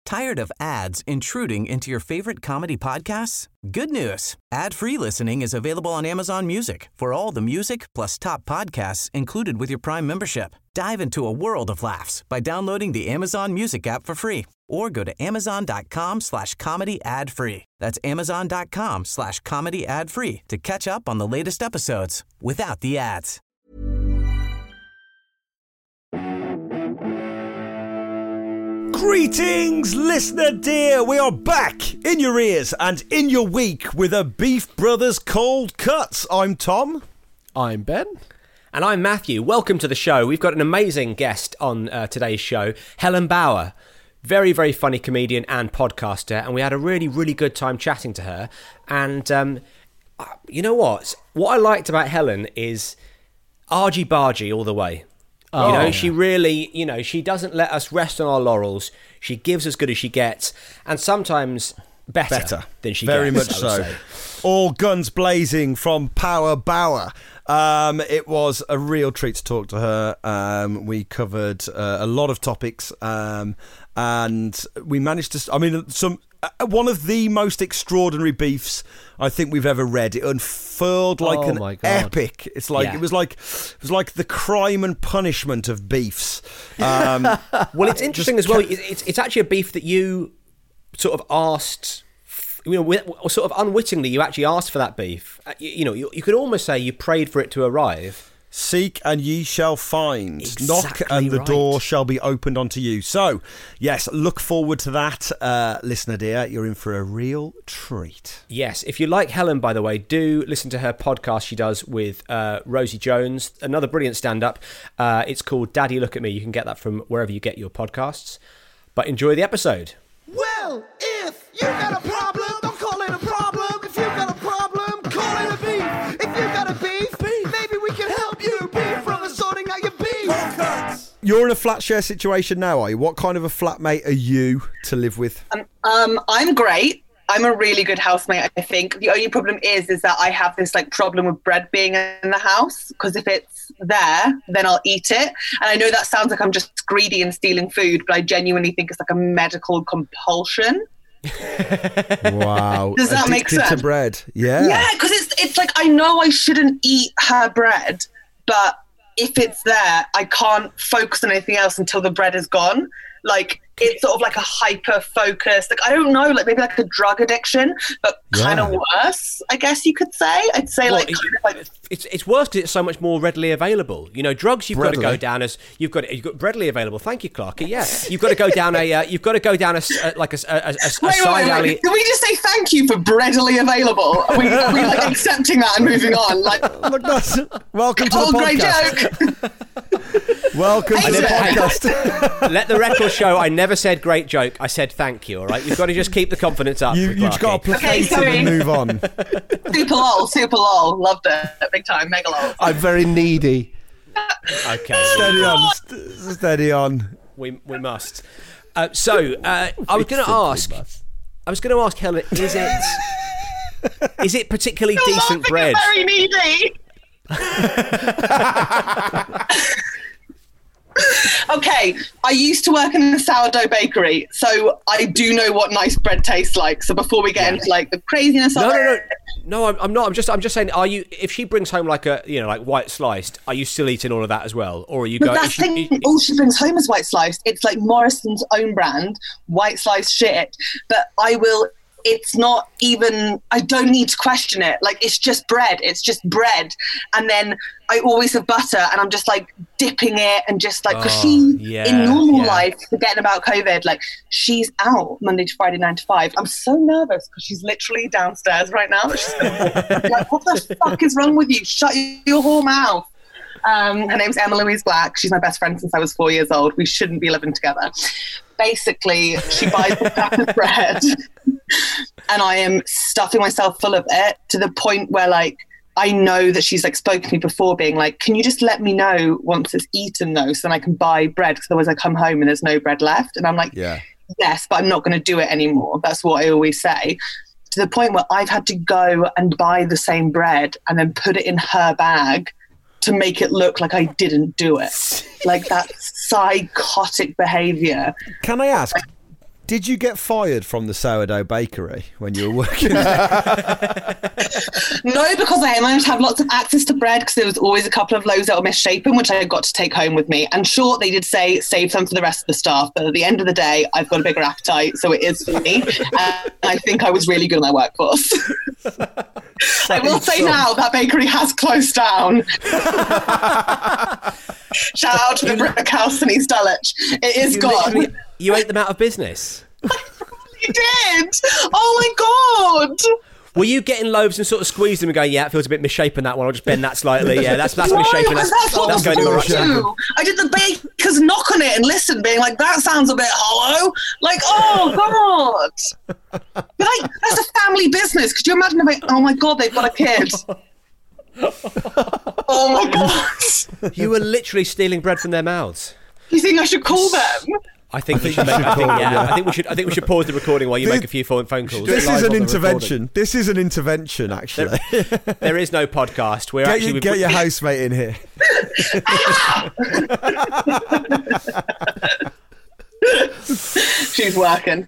Tired of ads intruding into your favorite comedy podcasts? Good news. Ad-free listening is available on Amazon Music for all the music plus top podcasts included with your Prime membership. Dive into a world of laughs by downloading the Amazon Music app for free or go to amazon.com/comedy ad-free. That's amazon.com/comedy ad-free to catch up on the latest episodes without the ads. Greetings, listener dear. We are back in your ears and in your week with a Beef Brothers Cold Cuts. I'm Tom. I'm Ben. And I'm Matthew. Welcome to the show. We've got an amazing guest on today's show, Helen Bauer. Very, very funny comedian and podcaster. And we had a really, really good time chatting to her. And you know what? What I liked about Helen is argy-bargy all the way. She really, she doesn't let us rest on our laurels. She gives as good as she gets, and sometimes better than she Very gets. Very much so. All guns blazing from Power Bauer. It was a real treat to talk to her. We covered a lot of topics, and we managed to. One of the most extraordinary beefs I think we've ever read. It unfurled like an epic. It's like it was like the crime and punishment of beefs. Well, it's interesting as well. It's actually a beef that you sort of asked. Sort of unwittingly, you actually asked for that beef. You could almost say you prayed for it to arrive. Seek and ye shall find. Exactly. Knock and the door shall be opened unto you. So, yes, look forward to that, listener dear. You're in for a real treat. Yes, if you like Helen, by the way, do listen to her podcast she does with Rosie Jones, another brilliant stand-up. It's called Daddy Look at Me. You can get that from wherever you get your podcasts. But enjoy the episode. Well, if you got a problem, don't call it a problem. If you got a problem, call it a beef. If you got a beef, maybe we can help you. Beef Brothers sorting out your beef. You're in a flat share situation now, are you? What kind of a flatmate are you to live with? I'm great. I'm a really good housemate, I think. The only problem is that I have this problem with bread being in the house, because if it's there, then I'll eat it. And I know that sounds like I'm just greedy and stealing food, but I genuinely think it's like a medical compulsion. Wow. Does that make sense? To bread. Yeah. Yeah, because it's like I know I shouldn't eat her bread, but if it's there, I can't focus on anything else until the bread is gone. Like, it's sort of like a hyper-focus, I don't know, maybe like a drug addiction, but kind of worse, I guess you could say. I'd say it's worse because it's so much more readily available. Drugs you've got to go down as you've got readily available. Thank you, Clarky. Yeah, you've got to go down a side alley. Did we just say thank you for readily available? Are we accepting that and moving on? Look, welcome to the podcast. Great joke. Welcome to the podcast. Let the record show I never said great joke. I said thank you, all right? You've got to just keep the confidence up. You've got to placate it and move on. Super lol. Loved it. Big time. Mega lol. I'm very needy. Okay. Steady on. We must. I was going to ask Helen, is it particularly decent bread? Very needy. Okay, I used to work in a sourdough bakery, so I do know what nice bread tastes like. So before we get into the craziness of it, no, I'm not. I'm just saying. Are you? If she brings home like white sliced, are you still eating all of that as well, or are you going? That's the thing. All she brings home is white sliced. It's like Morrison's own brand white sliced shit. But I will. It's not even, I don't need to question it. It's just bread. It's just bread. And then I always have butter and I'm just dipping it and just because in normal life, forgetting about COVID, she's out Monday to Friday, 9 to 5. I'm so nervous because she's literally downstairs right now. She's what the fuck is wrong with you? Shut your whore mouth. Her name's Emma Louise Black. She's my best friend since I was 4 years old. We shouldn't be living together. Basically, she buys a pack of bread and I am stuffing myself full of it to the point where I know that she's spoken to me before being can you just let me know once it's eaten though, so then I can buy bread, because otherwise I come home and there's no bread left. And I'm yes, but I'm not going to do it anymore. That's what I always say. To the point where I've had to go and buy the same bread and then put it in her bag to make it look like I didn't do it. That psychotic behaviour. Can I ask, Did you get fired from the sourdough bakery when you were working there? No, because I managed to have lots of access to bread because there was always a couple of loaves that were misshapen, which I got to take home with me. And sure, they did say save some for the rest of the staff, but at the end of the day, I've got a bigger appetite, so it is for me. And I think I was really good in my workforce. I will say now that bakery has closed down. Shout out to the brick house in East Dulwich. It is gone. You ate them out of business. You did. Oh my god. Were you getting loaves and sort of squeeze them and going, yeah, it feels a bit misshapen, that one, I'll just bend that slightly. Yeah, that's misshapen. That's going in the right direction. I did the baker's knock on it and listen, being like, that sounds a bit hollow. Like, oh god. Like, that's a family business. Could you imagine if oh my god, they've got a kid. Oh my god. You were literally stealing bread from their mouths. You think I should call them? I think we should make. I think we should pause the recording while you make a few phone calls. This is an intervention. This is an intervention, actually. There is no podcast. Get your housemate in here. She's working.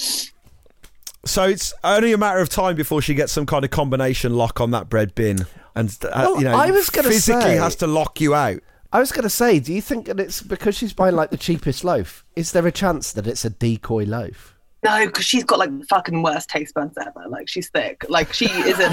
So it's only a matter of time before she gets some kind of combination lock on that bread bin, and I was gonna physically has to lock you out. I was going to say, do you think that it's because she's buying like the cheapest loaf? Is there a chance that it's a decoy loaf? No, because she's got like the fucking worst taste buds ever. Like, she's thick. Like, she isn't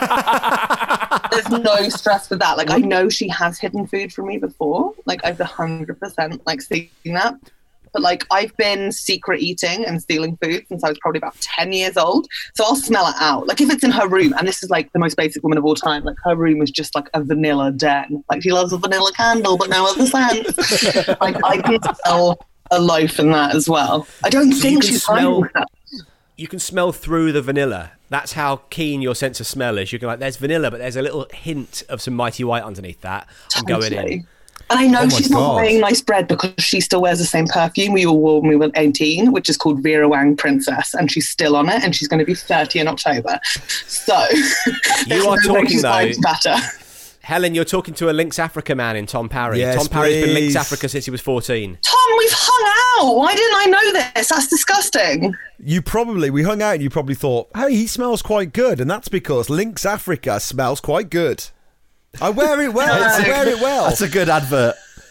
like. There's no stress with that. Like, I know she has hidden food from me before. Like, I've 100% like seen that. But like, I've been secret eating and stealing food since I was probably about 10 years old. So I'll smell it out. Like, if it's in her room, and this is like the most basic woman of all time, like her room is just like a vanilla den. Like, she loves a vanilla candle, but no other scent. Like, I can smell a loaf in that as well. I don't think she's hiding that. You can smell through the vanilla. That's how keen your sense of smell is. You can like, there's vanilla, but there's a little hint of some Mighty White underneath that. I'm going in. And I know she's not wearing nice bread because she still wears the same perfume we all wore when we were 18, which is called Vera Wang Princess, and she's still on it, and she's going to be 30 in October. So you are talking though. Better. Helen, you're talking to a Lynx Africa man in Tom Parry. Yes, Tom Parry's been Lynx Africa since he was 14. Tom, we've hung out. Why didn't I know this? That's disgusting. We hung out and you probably thought, hey, he smells quite good. And that's because Lynx Africa smells quite good. I wear it well. That's a good advert.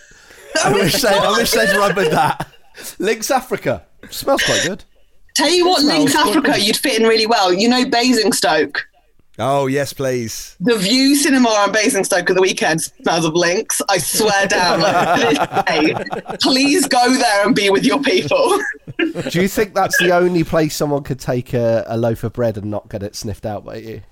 I wish they'd run with that. Lynx Africa. Smells quite good. Tell you what, Lynx Africa, you'd fit in really well. You know Basingstoke? Oh, yes, please. The View Cinema on Basingstoke at the weekend smells of Lynx. I swear down. Like, please go there and be with your people. Do you think that's the only place someone could take a loaf of bread and not get it sniffed out by you?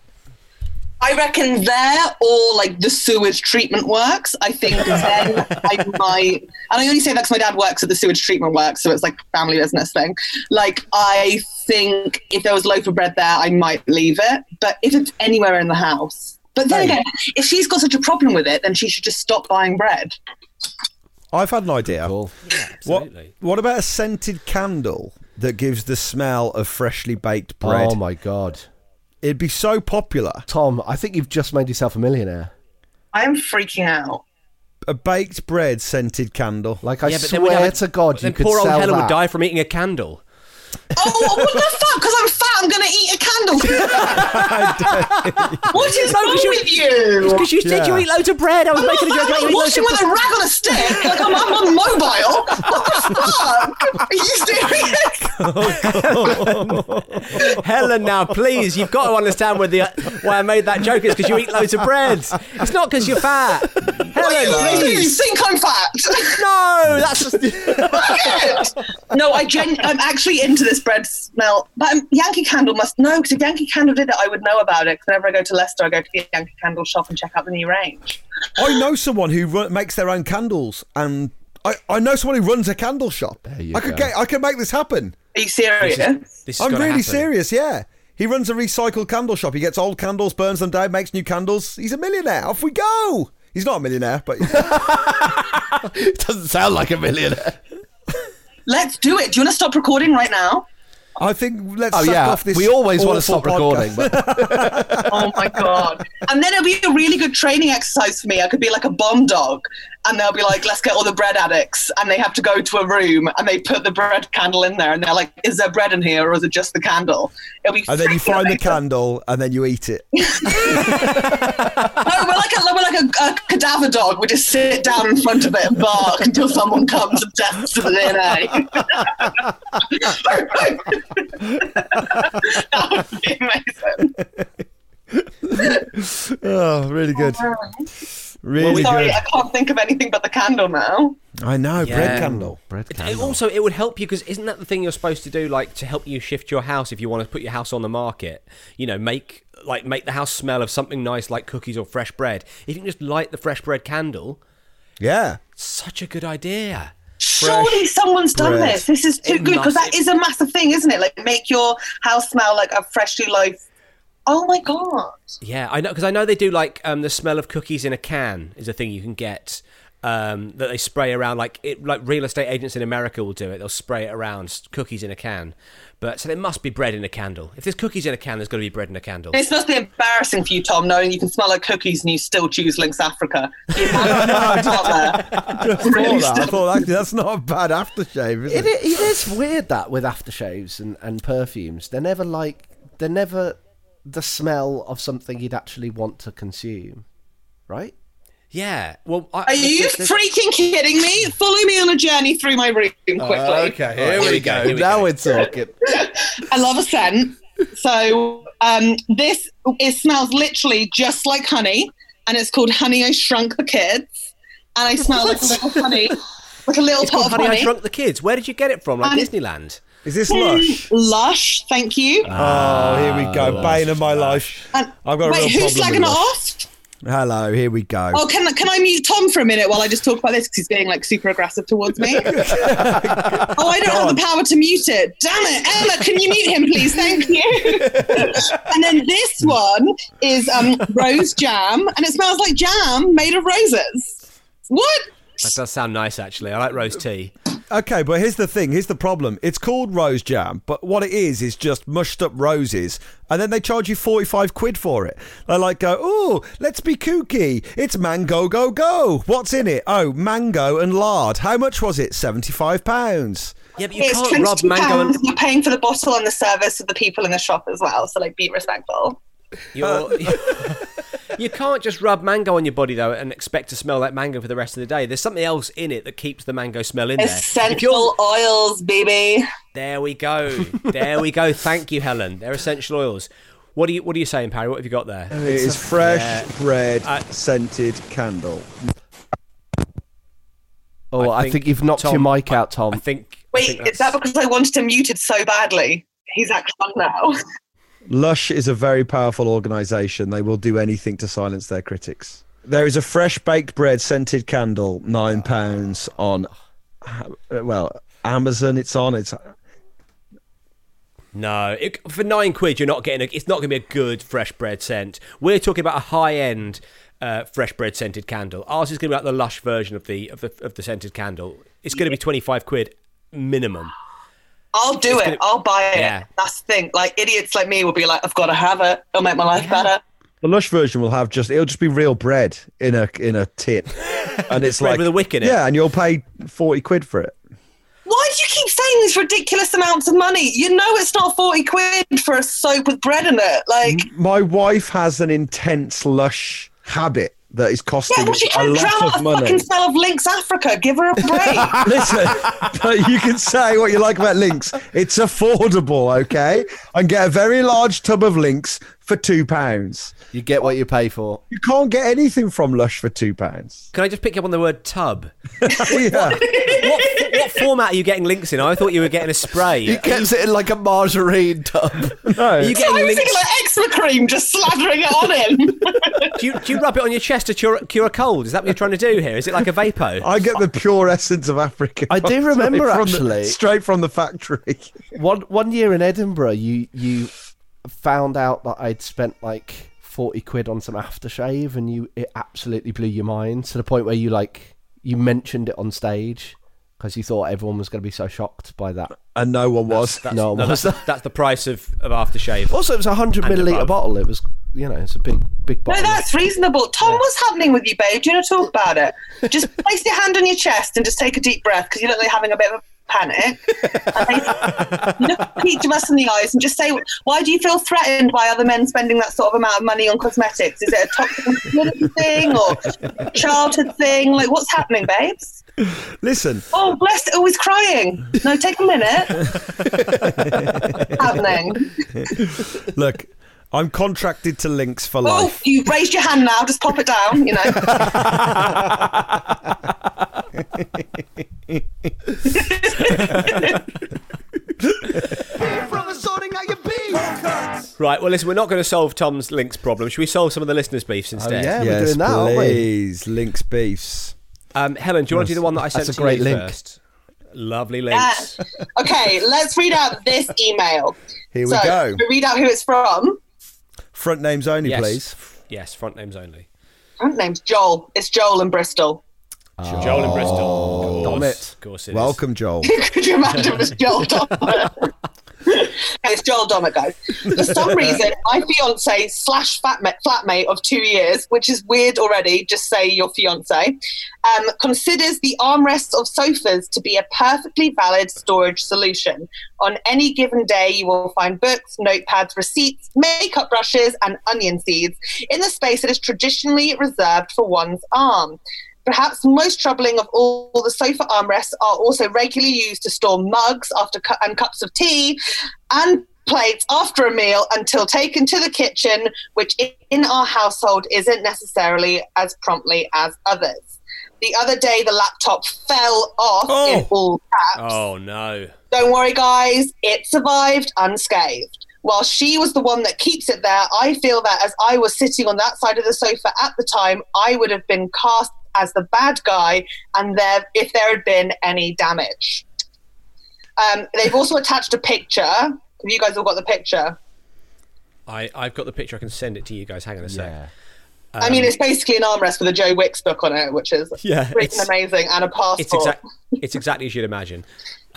I reckon there, or like the sewage treatment works. I think then I might, and I only say that because my dad works at the sewage treatment works, so it's like a family business thing. Like, I think if there was a loaf of bread there, I might leave it. But if it's anywhere in the house, but then again, if she's got such a problem with it, then she should just stop buying bread. I've had an idea. Cool. Yeah, absolutely. What about a scented candle that gives the smell of freshly baked bread? Oh my God. It'd be so popular. Tom, I think you've just made yourself a millionaire. I am freaking out. A baked bread scented candle. Like, I swear to God, you could poor old sell Helen that. would die from eating a candle. Oh, what the fuck? Because I'm fat, I'm going to eat a candle. What is wrong with you? Because you said you eat loads of bread. I was making a joke about you eat loads washing of with a rag on a stick. Like, I'm on mobile. What the fuck? Are you serious? Helen, now, please, you've got to understand why I made that joke. It's because you eat loads of bread. It's not because you're fat. Helen, You please. think I'm fat? No, that's just... No, I'm actually into this bread smell. But Yankee Candle must know, because if Yankee Candle did it, I would know about it. Because whenever I go to Leicester, I go to the Yankee Candle shop and check out the new range. I know someone who makes their own candles, and I know someone who runs a candle shop. I could make this happen. Are you serious? This I'm really serious, yeah. He runs a recycled candle shop. He gets old candles, burns them down, makes new candles. He's a millionaire. Off we go. He's not a millionaire, but... It doesn't sound like a millionaire. Let's do it. Do you want to stop recording right now? I think let's suck off this. We always want to stop podcast. recording. But... Oh my God. And then it'll be a really good training exercise for me. I could be like a bomb dog and they'll be like, let's get all the bread addicts, and they have to go to a room and they put the bread candle in there, and they're like, is there bread in here or is it just the candle? It'll be And then you freaking find the amazing. candle and then you eat it. No, we're like a cadaver dog. We just sit down in front of it and bark until someone comes and tests for the DNA. That would be amazing. Oh, really good. Really Sorry, good. I can't think of anything but the candle now. I know, Yeah. bread candle. Also, it would help you because isn't that the thing you're supposed to do? Like to help you shift your house if you want to put your house on the market. You know, make the house smell of something nice like cookies or fresh bread. If you can just light the fresh bread candle, Yeah. such a good idea. Surely someone's done bread. this. This is too good because that is a massive thing, isn't it? Like make your house smell like a freshly live. Oh my god! Yeah, I know because I know they do like the smell of cookies in a can is a thing you can get that they spray around like real estate agents in America will do it. They'll spray it around cookies in a can. But so there must be bread in a candle. If there's cookies in a can, there's got to be bread in a candle. This must be embarrassing for you, Tom, knowing you can smell like cookies and you still choose Lynx Africa. I thought that's not a bad aftershave, is it? It is weird that with aftershaves and perfumes, they're never the smell of something you'd actually want to consume, right? Yeah. Well, Are you freaking kidding me? Follow me on a journey through my room quickly. Okay, here we go. Here we Now go. we're talking. I love a scent. So it smells literally just like honey, and it's called Honey I Shrunk the Kids. And I smell like a little honey, like a little It's pot called of Honey, honey. I Shrunk the Kids. Where did you get it from? Like Disneyland? Is this Lush? Lush, thank you. Oh, here we go. Bane of my life. And- I've got a wait, real who's problem slagging with it Lush. off? Hello, here we go. Oh, can I mute Tom for a minute while I just talk about this because he's being like super aggressive towards me? I don't have the power to mute it. Damn it, Emma! Can you mute him, please? Thank you. And then this one is rose jam, and it smells like jam made of roses. What? That does sound nice, actually. I like rose tea. Okay, but here's the thing. Here's the problem. It's called rose jam, but what it is just mushed up roses, and then they charge you 45 quid for it. They like go, oh, let's be kooky. It's mango go go. What's in it? Oh, mango and lard. How much was it? £75. Yeah, but you It's can't rub mango and... You're paying for the bottle and the service of the people in the shop as well, so like be respectful. You can't just rub mango on your body though and expect to smell like mango for the rest of the day. There's something else in it that keeps the mango smell in there. Essential oils, baby. There we go. There we go. Thank you, Helen. They're essential oils. What are you saying, Parry? What have you got there? It is fresh bread scented candle. Oh, I think you've knocked your mic out, Tom. I think. Wait, is that because I wanted him muted so badly? He's actually on now. Lush is a very powerful organisation. They will do anything to silence their critics. There is a fresh baked bread scented candle, £9 on, Amazon. It's No, for £9, you're not getting. It's not going to be a good fresh bread scent. We're talking about a high end fresh bread scented candle. Ours is going to be like the Lush version of the scented candle. It's going to be 25 quid minimum. I'll do it. I'll buy it. Yeah. That's the thing. Like idiots like me will be like, I've got to have it. It'll make my life better. The Lush version will have it'll just be real bread in a tin, and it's Bread like with a wick in it. Yeah, and you'll pay 40 quid for it. Why do you keep saying these ridiculous amounts of money? You know it's not 40 quid for a soap with bread in it. Like, My wife has an intense Lush habit that is costing yeah, well, she a can't drown lot out of the money. fucking smell of Lynx Africa. Give her a break. Listen, but you can say what you like about Lynx. It's affordable, okay? And get a very large tub of Lynx for £2. You get what you pay for. You can't get anything from Lush for £2. Can I just pick you up on the word tub? Yeah. What format are you getting links in? I thought you were getting a spray. He keeps it in like a margarine tub. No. Are you I getting was links? thinking like eczema cream, just slathering it on him. Do you rub it on your chest to cure a cold? Is that what you're trying to do here? Is it like a vapor? I get the pure essence of Africa. I do remember, actually. Straight from the factory. One year in Edinburgh, you found out that I'd spent like 40 quid on some aftershave, and it absolutely blew your mind to the point where you mentioned it on stage because you thought everyone was going to be so shocked by that. And no one was. No one was. That's the price of aftershave. Also, it was a 100 And milliliter above. bottle. It was it's a big No, bottle. that's reasonable. Tom, what's happening with you, babe? Do you want to talk about it? Just place your hand on your chest and just take a deep breath because you look like having a bit of a panic. And look each of us in the eyes and just say, why do you feel threatened by other men spending that sort of amount of money on cosmetics? Is it a toxic masculinity thing or a childhood thing? Like, what's happening, babes? Listen. Oh, bless! Oh, he's crying. No, take a minute. What's happening? Look, I'm contracted to Lynx for Oh, life. you've raised your hand now. Just pop it down. From the sorting out your beef. Right, well, listen, we're not going to solve Tom's Lynx problem. Should we solve some of the listeners' beefs instead? yeah. We're Yes, doing that, aren't we? please. Lynx beefs. Helen, do you want to do the one that I sent That's a to great you link. first? Lovely links. Okay, let's read out this email. Here we go. Read out who it's from. Front names only, Yes. please. Yes, front names only. Front name's Joel. It's Joel in Bristol. Joel in Bristol. damn it. Of course it is. Welcome, Joel. Could you imagine if it's Joel Dommett? It's Joel Dommett, guys. For some reason, my fiance / flatmate of 2 years, which is weird already, just say your fiance, considers the armrests of sofas to be a perfectly valid storage solution. On any given day, you will find books, notepads, receipts, makeup brushes, and onion seeds in the space that is traditionally reserved for one's arm. Perhaps most troubling of all, the sofa armrests are also regularly used to store mugs and cups of tea and plates after a meal until taken to the kitchen, which in our household isn't necessarily as promptly as others. The other day, the laptop fell off in all caps. Oh, no. Don't worry, guys. It survived unscathed. While she was the one that keeps it there, I feel that as I was sitting on that side of the sofa at the time, I would have been cast as the bad guy and if there had been any damage. They've also attached a picture. Have you guys all got the picture? I've got the picture. I can send it to you guys. Hang on a sec. Yeah. I mean, it's basically an armrest with a Joe Wicks book on it, which is written amazing, and a passport. It's exactly as you'd imagine.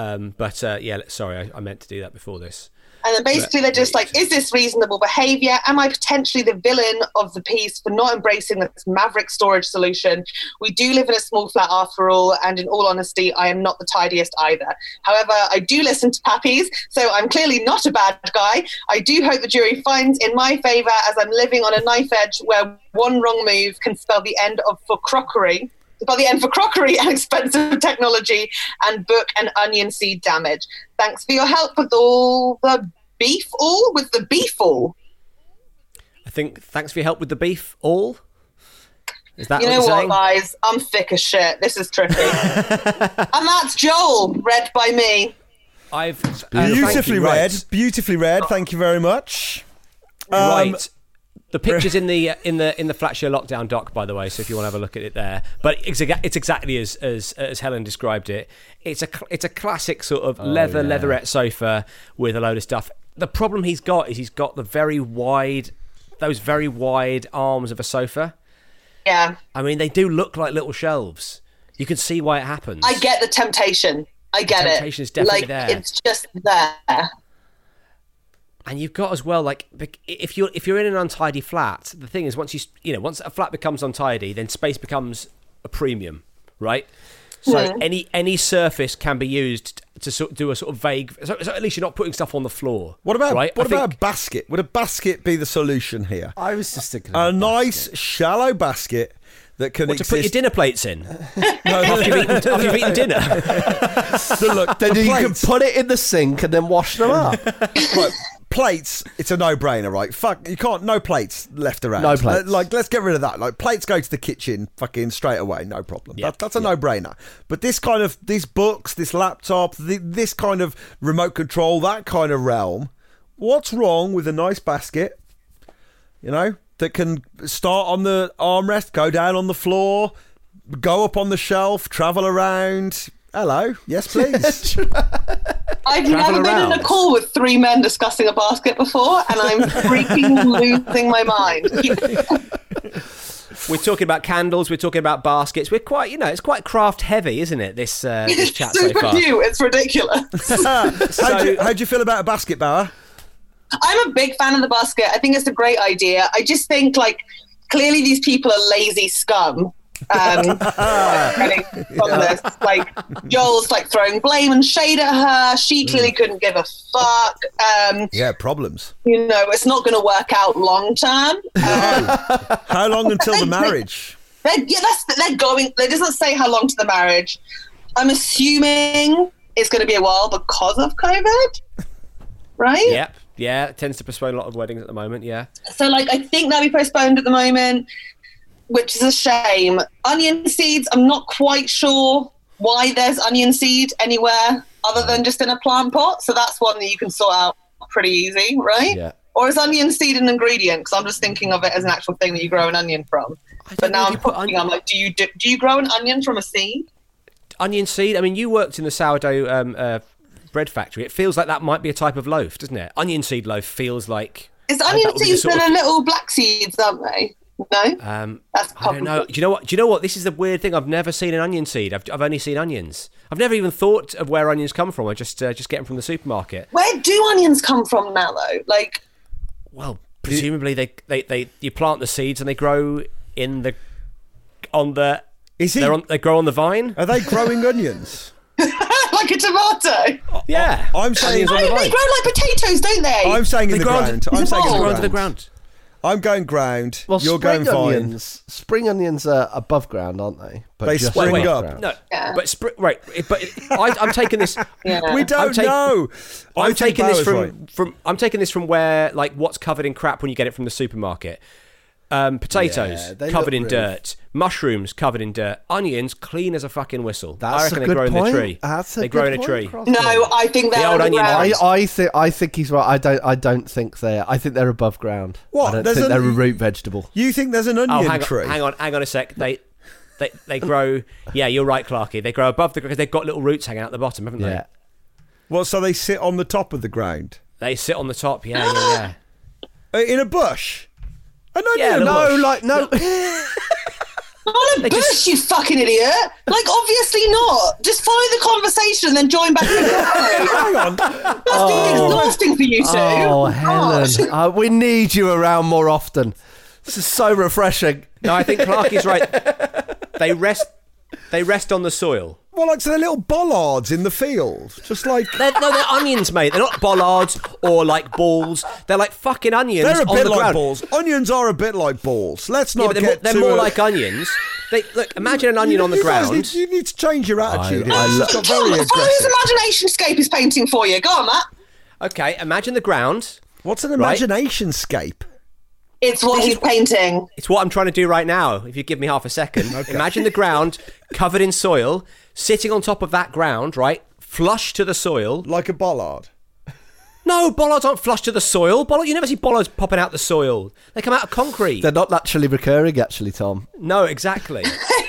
Sorry, I meant to do that before this. And then basically they're just like, is this reasonable behaviour? Am I potentially the villain of the piece for not embracing this maverick storage solution? We do live in a small flat after all, and in all honesty, I am not the tidiest either. However, I do listen to Pappies, so I'm clearly not a bad guy. I do hope the jury finds in my favour as I'm living on a knife edge where one wrong move can spell the end for crockery and expensive technology and book and onion seed damage. Thanks for your help with the beef all. I think thanks for your help with the beef all. Is that You what know you're what, saying? guys? I'm thick as shit. This is tricky. And that's Joel, read by me. Beautifully read. Right. Beautifully read. Thank you very much. Right. The picture's in the Flatshare lockdown doc, by the way. So if you want to have a look at it there, but it's exactly as Helen described it. It's a classic sort of leatherette sofa with a load of stuff. The problem he's got is he's got those very wide arms of a sofa. Yeah. I mean, they do look like little shelves. You can see why it happens. I get the temptation. I get it. Temptation is definitely like, there. It's just there. And you've got as well, like, if you're in an untidy flat, the thing is, once a flat becomes untidy, then space becomes a premium, right? So any surface can be used to do a sort of vague. So at least you're not putting stuff on the floor. What about right? a basket? Would a basket be the solution here? I was just thinking A of nice shallow basket that can to put your dinner plates in No, after you've eaten dinner. So look, Then the you can plates- put it in the sink and then wash them up. Right, plates, it's a no-brainer, right? Fuck, you can't, no plates left around. No plates. Let's get rid of that. Like, plates go to the kitchen fucking straight away, no problem. That's a no-brainer. But these books, this laptop, this kind of remote control, that kind of realm, what's wrong with a nice basket, that can start on the armrest, go down on the floor, go up on the shelf, travel around? Hello, yes please. I've never been in a call with three men discussing a basket before, and I'm freaking losing my mind. We're talking about candles. We're talking about baskets. We're quite, it's quite craft heavy, isn't it? This chat so Super far. new. It's ridiculous. How do you feel about a basket, Bauer? I'm a big fan of the basket. I think it's a great idea. I just think, like, clearly these people are lazy scum. From this. Like, Joel's like throwing blame and shade at her. She clearly couldn't give a fuck. Yeah, problems. You know, it's not going to work out long term. How long until the marriage? They're going. It doesn't say how long to the marriage. I'm assuming it's going to be a while because of COVID, right? Yep. Yeah, it tends to postpone a lot of weddings at the moment, yeah. So, like, I think that'll be postponed at the moment, which is a shame. Onion seeds, I'm not quite sure why there's onion seed anywhere other than just in a plant pot. So that's one that you can sort out pretty easy, right? Yeah. Or is onion seed an ingredient? Because I'm just thinking of it as an actual thing that you grow an onion from. But now I'm like, do you grow an onion from a seed? Onion seed? I mean, you worked in the sourdough bread factory. It feels like that might be a type of loaf, doesn't it? Onion seed loaf feels like... Is onion seeds that are little black seeds, aren't they? No? That's I don't know. Do you know what? This is the weird thing. I've never seen an onion seed. I've only seen onions. I've never even thought of where onions come from. I just get them from the supermarket. Where do onions come from now, though? Like... Well, presumably they you plant the seeds and they grow they grow on the vine? Are they growing onions? Like a tomato? Yeah. I'm saying they grow like potatoes, don't they? I'm saying in the ground. I'm saying into the ground. I'm going ground. Well, you're going vine. Spring onions are above ground, aren't they? But they just spring above up. ground. No, but I'm taking this. We don't know. I'm taking this from where, like, what's covered in crap when you get it from the supermarket. Potatoes covered in dirt, mushrooms covered in dirt, onions clean as a fucking whistle. I reckon they grow in the tree. They grow in a tree. No, I think they're old onion. I think he's right. I don't think they're. I think they're above ground. What? I don't think they're a root vegetable. You think there's an onion tree? Hang on a sec. They grow. Yeah, you're right, Clarky. They grow above the because they've got little roots hanging out the bottom, haven't they? Yeah. Well, so they sit on the top of the ground. They sit on the top. Yeah. In a bush. Yeah, no. Not a bush, you fucking idiot. Like, obviously not. Just follow the conversation and then join back in. Hang on. That's exhausting for you two. Oh, Helen. We need you around more often. This is so refreshing. No, I think Clarky's right. They rest on the soil. Well, like, so they're little bollards in the field. Just like... They're onions, mate. They're not bollards or, like, balls. They're like fucking onions. They're a bit like ground. balls. Onions are a bit like balls. Let's not they're more like onions. Look, imagine an onion on the ground. You need to change your attitude. Follow whose imagination scape is painting for you. Go on, Matt. Okay, imagine the ground. What's an imagination scape? It's what he's painting. It's what I'm trying to do right now, if you give me half a second. Okay. Imagine the ground covered in soil, sitting on top of that ground, right? Flush to the soil. Like a bollard? No, bollards aren't flush to the soil. You never see bollards popping out the soil. They come out of concrete. They're not naturally recurring, actually, Tom. No, exactly.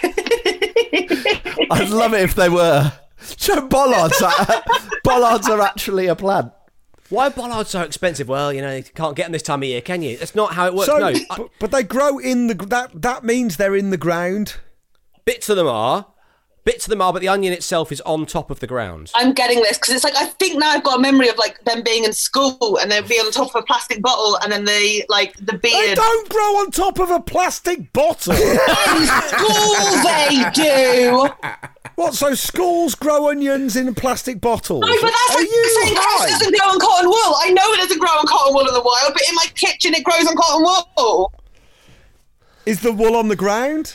I'd love it if they were. So bollards are actually a plant. Why are bollards so expensive? Well, you can't get them this time of year, can you? That's not how it works. So, no, but they grow in the... That means they're in the ground? Bits of them are, but the onion itself is on top of the ground. I'm getting this because it's like I think now I've got a memory of like them being in school and they'd be on top of a plastic bottle and then the beard. They don't grow on top of a plastic bottle. In school they do. What? So schools grow onions in plastic bottles? No, but that's like saying grass doesn't grow on cotton wool. I know it doesn't grow on cotton wool in the wild, but in my kitchen it grows on cotton wool. Is the wool on the ground?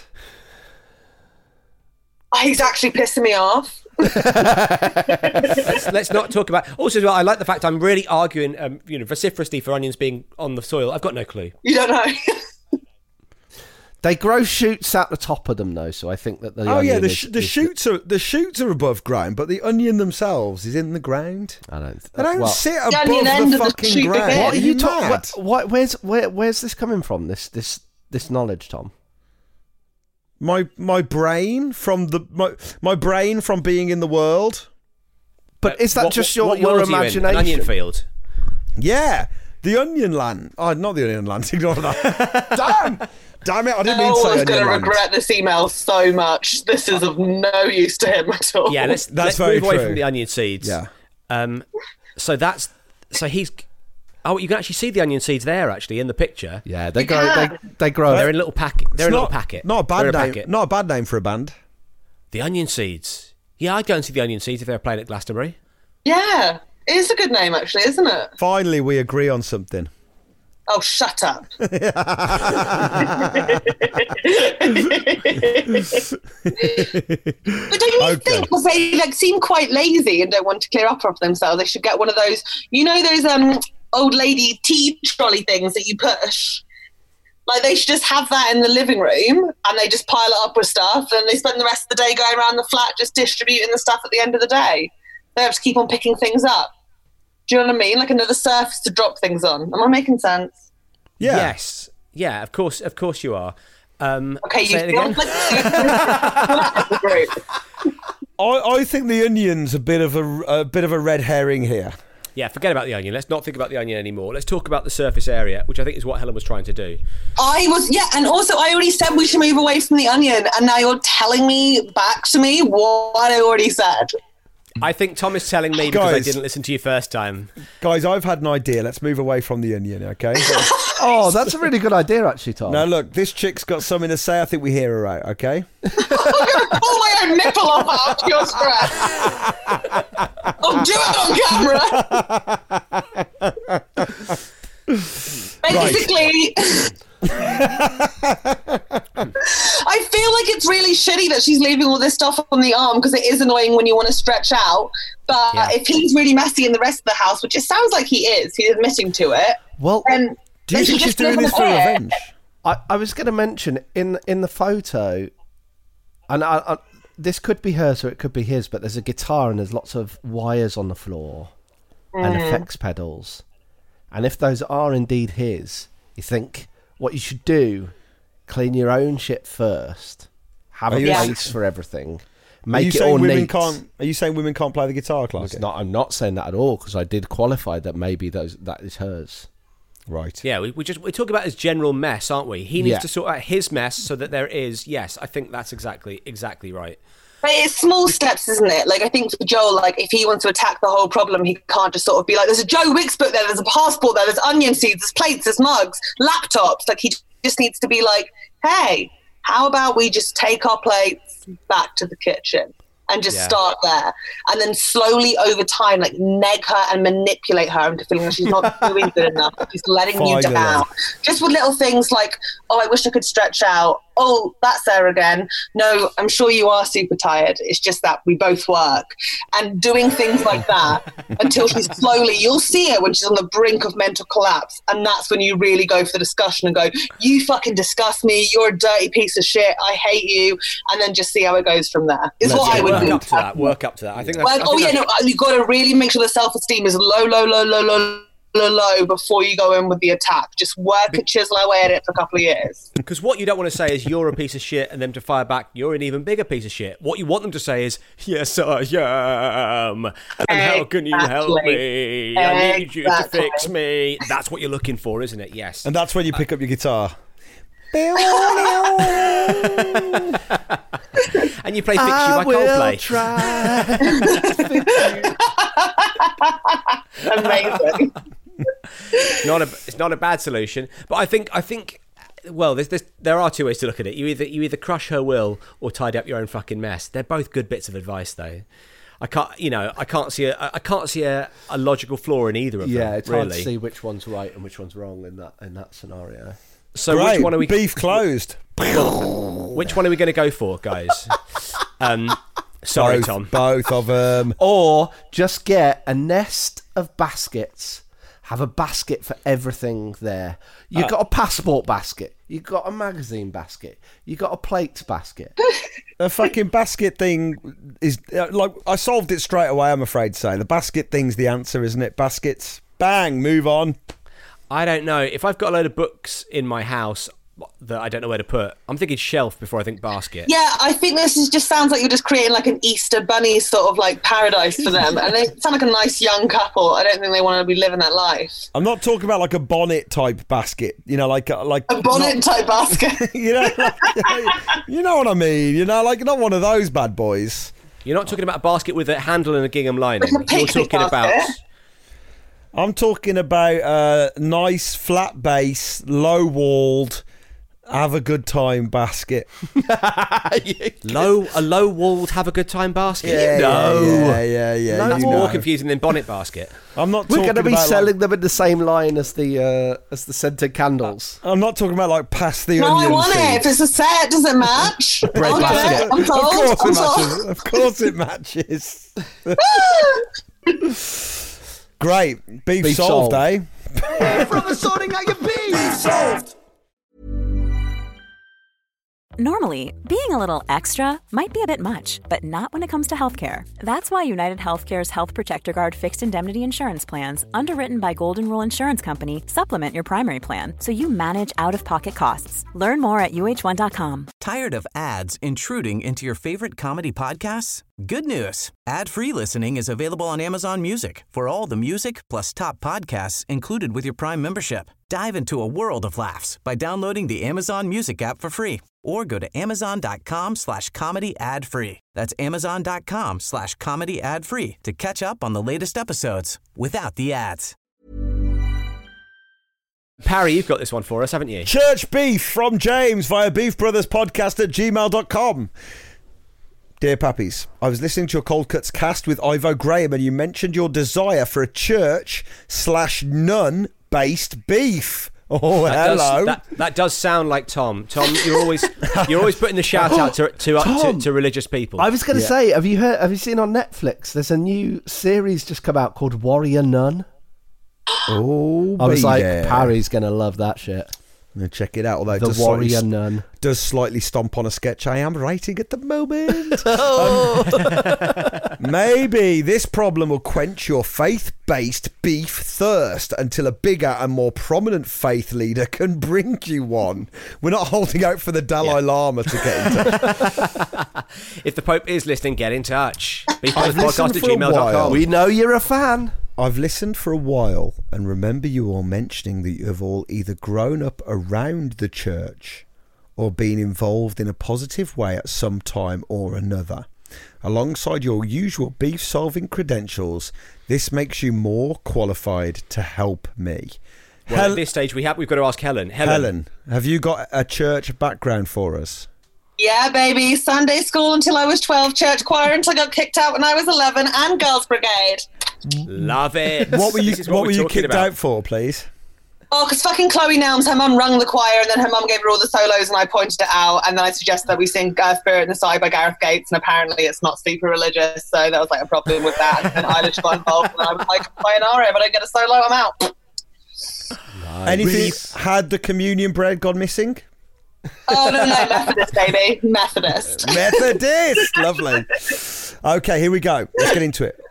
He's actually pissing me off. Let's not talk about. Also, as well, I like the fact I'm really arguing, vociferously for onions being on the soil. I've got no clue. You don't know. They grow shoots at the top of them, though, so I think that the shoots are above ground, but the onion themselves is in the ground. I don't. They don't sit above the fucking ground. What are you talking? Where's this coming from? This knowledge, Tom. My brain from my brain from being in the world. But is that just your imagination? An onion field. Yeah, the onion land. Oh, not the onion land. Ignore that. Damn it! I didn't mean to say onion land. going to regret this email so much. This is of no use to him at all. Yeah, let's move away from the onion seeds. Yeah. So Oh, you can actually see the onion seeds there, actually, in the picture. Yeah, they grow. They grow. They're in a little packet. They're in a little packet. Not a They're in bad name. packet. Not a bad name for a band. The Onion Seeds. Yeah, I'd go and see the Onion Seeds if they were playing at Glastonbury. Yeah, it is a good name, actually, isn't it? Finally, we agree on something. Oh, shut up. But don't you think, because they seem quite lazy and don't want to clear up for themselves, they should get one of those, those old lady tea trolley things that you push? Like, they should just have that in the living room and they just pile it up with stuff and they spend the rest of the day going around the flat just distributing the stuff at the end of the day. They have to keep on picking things up. Do you know what I mean? Like another surface to drop things on. Am I making sense? Yeah. Yes. Yeah, of course you are. Okay, say you it again. I think the Onion's a bit of a red herring here. Yeah, forget about the onion. Let's not think about the onion anymore. Let's talk about the surface area, which I think is what Helen was trying to do. And also I already said we should move away from the onion, and now you're telling me back to me what I already said. I think Tom is telling me because I didn't listen to you first time. Guys, I've had an idea. Let's move away from the onion, okay? Oh, that's a really good idea, actually, Tom. Now, look, this chick's got something to say. I think we hear her out, okay? I'm going to pull my own nipple off after your stress. I'll do it on camera. Basically... I feel like it's really shitty that she's leaving all this stuff on the arm because it is annoying when you want to stretch out. But if he's really messy in the rest of the house, which it sounds like he is, he's admitting to it. Well, then do you think she's doing this for revenge? I was going to mention in the photo, and this could be hers or it could be his, but there's a guitar and there's lots of wires on the floor and effects pedals. And if those are indeed his, you think what you should do, clean your own shit first, have a place for everything, make it all neat. Are you saying women can't play the guitar, Clark? I'm not saying that at all, because I did qualify that maybe that is hers. Right. Yeah, we talk about his general mess, aren't we? He needs to sort out his mess so that there is. Yes, I think that's exactly right. But it's small steps, isn't it? Like, I think for Joel, like, if he wants to attack the whole problem, he can't just sort of be like, there's a Joe Wicks book there, there's a passport there, there's onion seeds, there's plates, there's mugs, laptops. Like, he just needs to be like, hey, how about we just take our plates back to the kitchen and just start there? And then slowly over time, like, neg her and manipulate her into feeling like she's not doing good enough. She's letting you down. Just with little things like, oh, I wish I could stretch out. Oh, that's there again. No, I'm sure you are super tired. It's just that we both work. And doing things like that until she's slowly, you'll see her when she's on the brink of mental collapse. And that's when you really go for the discussion and go, you fucking disgust me. You're a dirty piece of shit. I hate you. And then just see how it goes from there. Is what I would do. Work up to that. I think that's... You've got to really make sure the self-esteem is low before you go in with the attack. Just work and chisel away at it for a couple of years. Because what you don't want to say is you're a piece of shit and them to fire back, you're an even bigger piece of shit. What you want them to say is, yes, I am. And how can you help me? I need you to fix me. That's what you're looking for, isn't it? Yes. And that's when you pick up your guitar. And you play Fix You by Coldplay. Amazing. It's not a bad solution, but I think. Well, there are two ways to look at it. You either crush her will or tidy up your own fucking mess. They're both good bits of advice, though. I can't see a logical flaw in either of them. Yeah, it's really hard to see which one's right and which one's wrong in that scenario. So Great. which one are we? Beef closed. Which one are we going to go for, guys? Sorry, Tom. Both of them. Or just get a nest of baskets. Have a basket for everything there. You've got a passport basket. You've got a magazine basket. You've got a plates basket. The fucking basket thing is like, I solved it straight away, I'm afraid to say. The basket thing's the answer, isn't it? Baskets. Bang, move on. I don't know. If I've got a load of books in my house that I don't know where to put, I'm thinking shelf before I think basket. Yeah, I think this just sounds like you're just creating like an Easter bunny sort of like paradise for them. And they sound like a nice young couple. I don't think they want to be living that life. I'm not talking about like a bonnet type basket, like a bonnet type basket. you know what I mean, like not one of those bad boys. You're not talking about a basket with a handle and a gingham lining. Like a You're talking basket. about I'm talking about nice, flat base, low-walled, have a good time basket. A low-walled have a good time basket? Yeah. No, that's more know. confusing than bonnet basket. I'm not We're talking going to be about, selling them in the same line as the scented candles. I'm not talking about like pass the No, onion. I want it. thing. If it's a set, does it match? Bread I'll get basket. it. I'm sold. Of course it matches. Great. Beef solved, solved. eh? From the sorting out your beef. Solved. Normally, being a little extra might be a bit much, but not when it comes to healthcare. That's why United Healthcare's Health Protector Guard fixed indemnity insurance plans, underwritten by Golden Rule Insurance Company, supplement your primary plan so you manage out-of-pocket costs. Learn more at uh1.com. Tired of ads intruding into your favorite comedy podcasts? Good news. Ad-free listening is available on Amazon Music for all the music plus top podcasts included with your Prime membership. Dive into a world of laughs by downloading the Amazon Music app for free or go to amazon.com/comedy ad-free. That's amazon.com/comedy ad-free to catch up on the latest episodes without the ads. Parry, you've got this one for us, haven't you? Church beef from James via beefbrotherspodcast@gmail.com. Dear Pappies, I was listening to your Cold Cuts cast with Ivo Graham and you mentioned your desire for a church/nun-based beef. Oh, hello. That does sound like Tom. Tom, you're always putting the shout out to religious people. I was going to say, have you seen on Netflix? There's a new series just come out called Warrior Nun. Oh, I was like, baby. Parry's going to love that shit. I'm going to check it out, although it The does Warrior Nun. does slightly stomp on a sketch I am writing at the moment. Maybe this problem will quench your faith-based beef thirst until a bigger and more prominent faith leader can bring you one. We're not holding out for the Dalai Lama to get in touch. If the Pope is listening, get in touch. I've listened for a while. beefbrotherspodcast@gmail.com. We know you're a fan. I've listened for a while and remember you all mentioning that you have all either grown up around the church or been involved in a positive way at some time or another. Alongside your usual beef-solving credentials, this makes you more qualified to help me. Well, at this stage, we've got to ask Helen. Helen, have you got a church background for us? Yeah, baby. Sunday school until I was 12, church choir until I got kicked out when I was 11, and Girls Brigade. Love it. What were you, This is what we're talking kicked about. out for, please? Oh, because fucking Chloe Nelms, her mum rung the choir, and then her mum gave her all the solos, and I pointed it out, and then I suggested that we sing Spirit in the Sky by Gareth Gates, and apparently it's not super religious, so there was like a problem with that, and then Eilish got involved, and I was like, sayonara, if I don't get a solo, I'm out. Anything? Had the communion bread gone missing? Oh, no, Methodist, baby. Methodist. Methodist! Lovely. Okay, here we go. Let's get into it.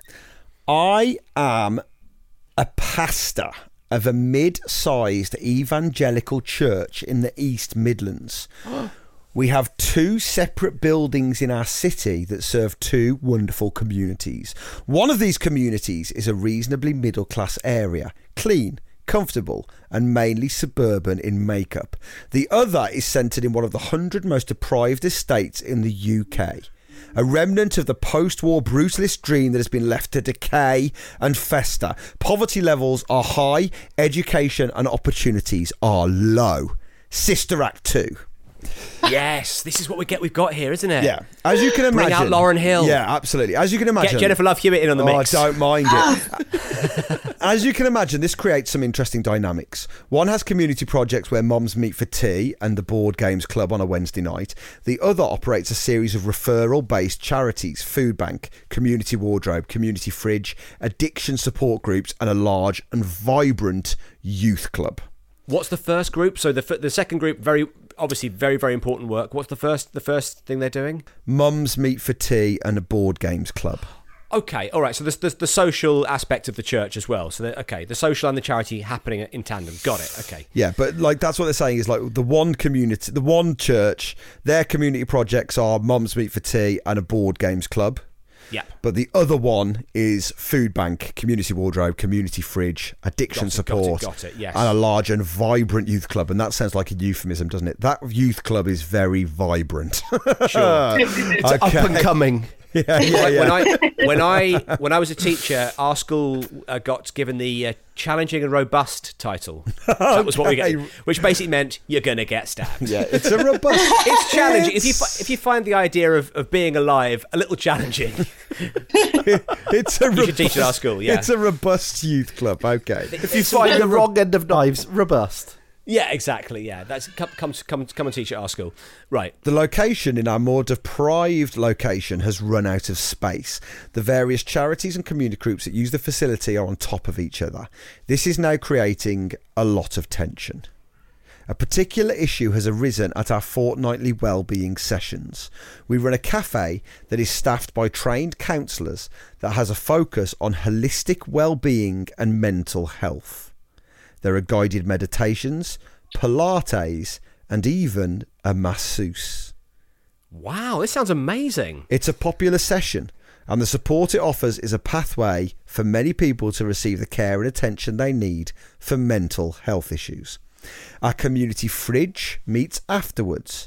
I am a pastor of a mid-sized evangelical church in the East Midlands. We have 2 separate buildings in our city that serve 2 wonderful communities. One of these communities is a reasonably middle-class area, clean, comfortable and mainly suburban in makeup. The other is centred in one of the 100 most deprived estates in the UK. A remnant of the post-war brutalist dream that has been left to decay and fester. Poverty levels are high, education and opportunities are low. Sister Act 2. Yes, this is what we've got here, isn't it? Yeah, as you can imagine. Bring out Lauren Hill. Yeah, absolutely. As you can imagine. Get Jennifer Love Hewitt in on the mix. I don't mind it. As you can imagine, this creates some interesting dynamics. One has community projects where moms meet for tea and the board games club on a Wednesday night. The other operates a series of referral-based charities, food bank, community wardrobe, community fridge, addiction support groups, and a large and vibrant youth club. What's the first group? So the second group, very very important work. What's the first thing they're doing? Mums meet for tea and a board games club. Okay, all right. So there's the social aspect of the church as well. So the social and the charity happening in tandem. Got it. Okay. Yeah, but like that's what they're saying is like the one community, the one church. Their community projects are Mums Meet for Tea and a board games club. Yeah. But the other one is food bank, community wardrobe, community fridge, addiction support, got it, yes. and a large and vibrant youth club. And that sounds like a euphemism, doesn't it? That youth club is very vibrant. Sure. It's up and coming. When I was a teacher, our school got given the challenging and robust title. That was what we get, which basically meant you're going to get stabbed. Yeah, it's a robust. It's challenging. If you find the idea of being alive a little challenging, It's a you should teach at our school. Yeah, It's a robust youth club. Okay. If you find the wrong end of knives, robust. yeah, exactly. Yeah, that's come and teach at our school. Right. The location in our more deprived location has run out of space. The various charities and community groups that use the facility are on top of each other. This is now creating a lot of tension. A particular issue has arisen at our fortnightly wellbeing sessions. We run a cafe that is staffed by trained counsellors that has a focus on holistic wellbeing and mental health. There are guided meditations, Pilates, and even a masseuse. Wow, this sounds amazing. It's a popular session, and the support it offers is a pathway for many people to receive the care and attention they need for mental health issues. Our community fridge meets afterwards.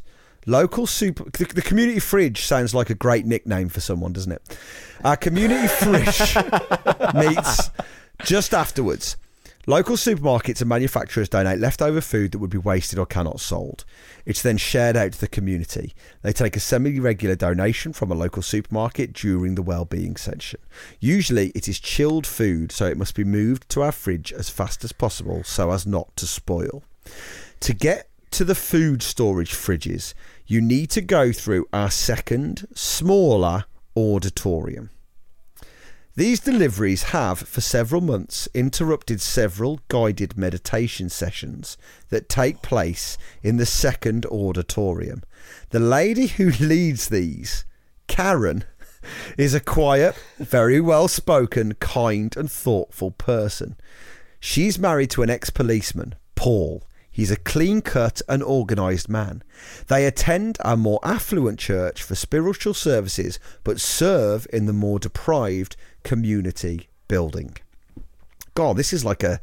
The community fridge sounds like a great nickname for someone, doesn't it? Our community fridge meets just afterwards. Local supermarkets and manufacturers donate leftover food that would be wasted or cannot sold. It's then shared out to the community. They take a semi-regular donation from a local supermarket during the wellbeing session. Usually it is chilled food, so it must be moved to our fridge as fast as possible so as not to spoil. To get to the food storage fridges, you need to go through our second, smaller auditorium. These deliveries have, for several months, interrupted several guided meditation sessions that take place in the second auditorium. The lady who leads these, Karen, is a quiet, very well-spoken, kind and thoughtful person. She's married to an ex-policeman, Paul. He's a clean-cut and organised man. They attend a more affluent church for spiritual services, but serve in the more deprived community building. God, this is like a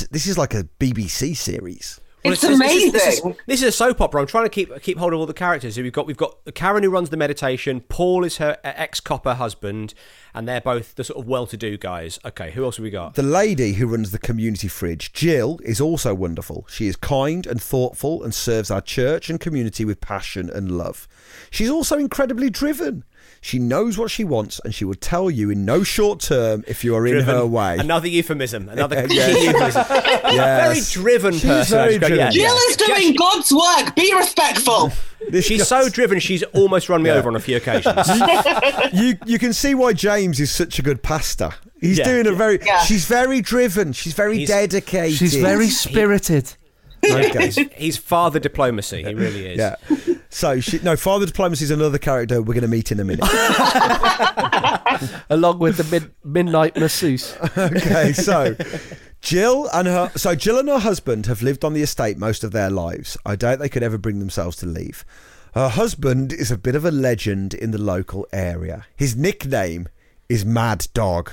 BBC series. Well, It's amazing. This is a soap opera. I'm trying to keep hold of all the characters. We've got Karen, who runs the meditation. Paul is her ex-copper husband, and they're both the sort of well-to-do guys. Okay, who else have we got? The lady who runs the community fridge, Jill, is also wonderful. She is kind and thoughtful and serves our church and community with passion and love. She's also incredibly driven. She knows what she wants, and she will tell you in no short term if you are in her way. Another euphemism. Another Yes. key euphemism. Very driven She's person. very That's great. driven. Jill is doing God's work. Be respectful. She's so driven, she's almost run me over on a few occasions. You can see why James is such a good pastor. He's Yeah. doing a very. Yeah. She's very driven. She's very dedicated. She's very spirited. Okay. He's father diplomacy. He really is. Yeah. So Father Diplomacy is another character we're going to meet in a minute. Along with the midnight masseuse. Okay, so Jill and her husband have lived on the estate most of their lives. I doubt they could ever bring themselves to leave. Her husband is a bit of a legend in the local area. His nickname is Mad Dog.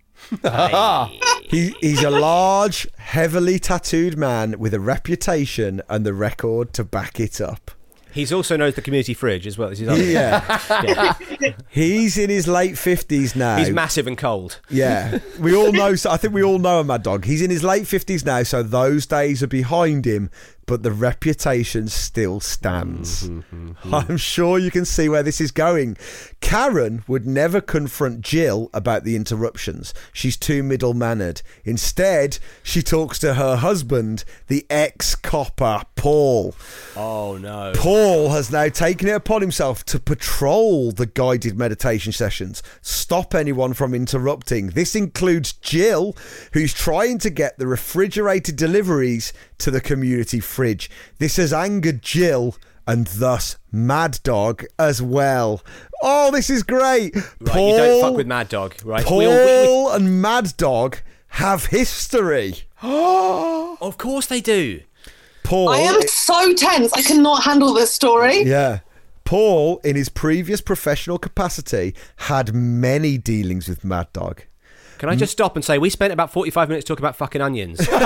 He's a large, heavily tattooed man with a reputation and the record to back it up. He's also known as the community fridge as well. As his other. Yeah. He's in his late 50s now. He's massive and cold. Yeah, we all know. So I think we all know a Mad Dog. He's in his late 50s now, so those days are behind him. But the reputation still stands. I'm sure you can see where this is going. Karen would never confront Jill about the interruptions. She's too middle-mannered. Instead, she talks to her husband, the ex-copper, Paul. Oh, no. Paul has now taken it upon himself to patrol the guided meditation sessions, stop anyone from interrupting. This includes Jill, who's trying to get the refrigerated deliveries to the community fridge. This has angered Jill and thus Mad Dog as well. Oh, this is great. Right, you don't fuck with Mad Dog, right? Paul and Mad Dog have history. Of course they do. Paul, I am so tense. I cannot handle this story. yeah. Paul, in his previous professional capacity, had many dealings with Mad Dog. Can I just stop and say we spent about 45 minutes talking about fucking onions? Yeah,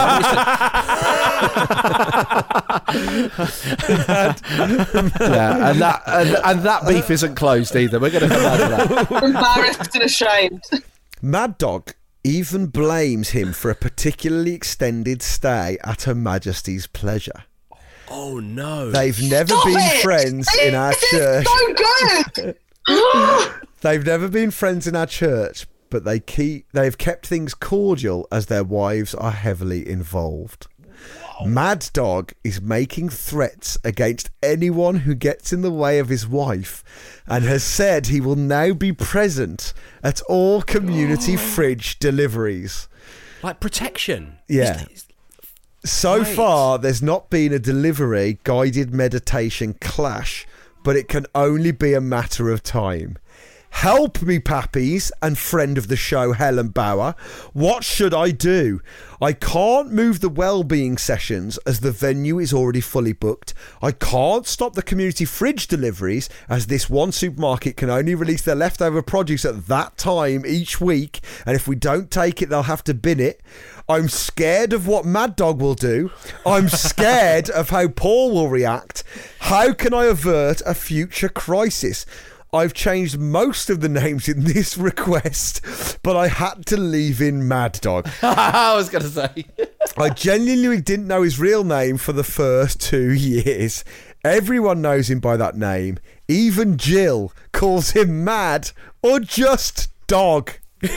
and that beef isn't closed either. We're going to come out of that. Embarrassed and ashamed. Mad Dog even blames him for a particularly extended stay at Her Majesty's pleasure. Oh no! They've never Stop been it! friends in our This church. is so good. They've never been friends in our church, but they've kept things cordial as their wives are heavily involved. Mad Dog is making threats against anyone who gets in the way of his wife and has said he will now be present at all community fridge deliveries. Like protection. Yeah. So Right. far, there's not been a delivery guided meditation clash, but it can only be a matter of time. Help me, Pappies, and friend of the show, Helen Bauer. What should I do? I can't move the well-being sessions as the venue is already fully booked. I can't stop the community fridge deliveries as this one supermarket can only release their leftover produce at that time each week, and if we don't take it, they'll have to bin it. I'm scared of what Mad Dog will do. I'm scared of how Paul will react. How can I avert a future crisis? I've changed most of the names in this request, but I had to leave in Mad Dog. I was going to say. I genuinely didn't know his real name for the first 2 years. Everyone knows him by that name. Even Jill calls him Mad or just Dog. Dog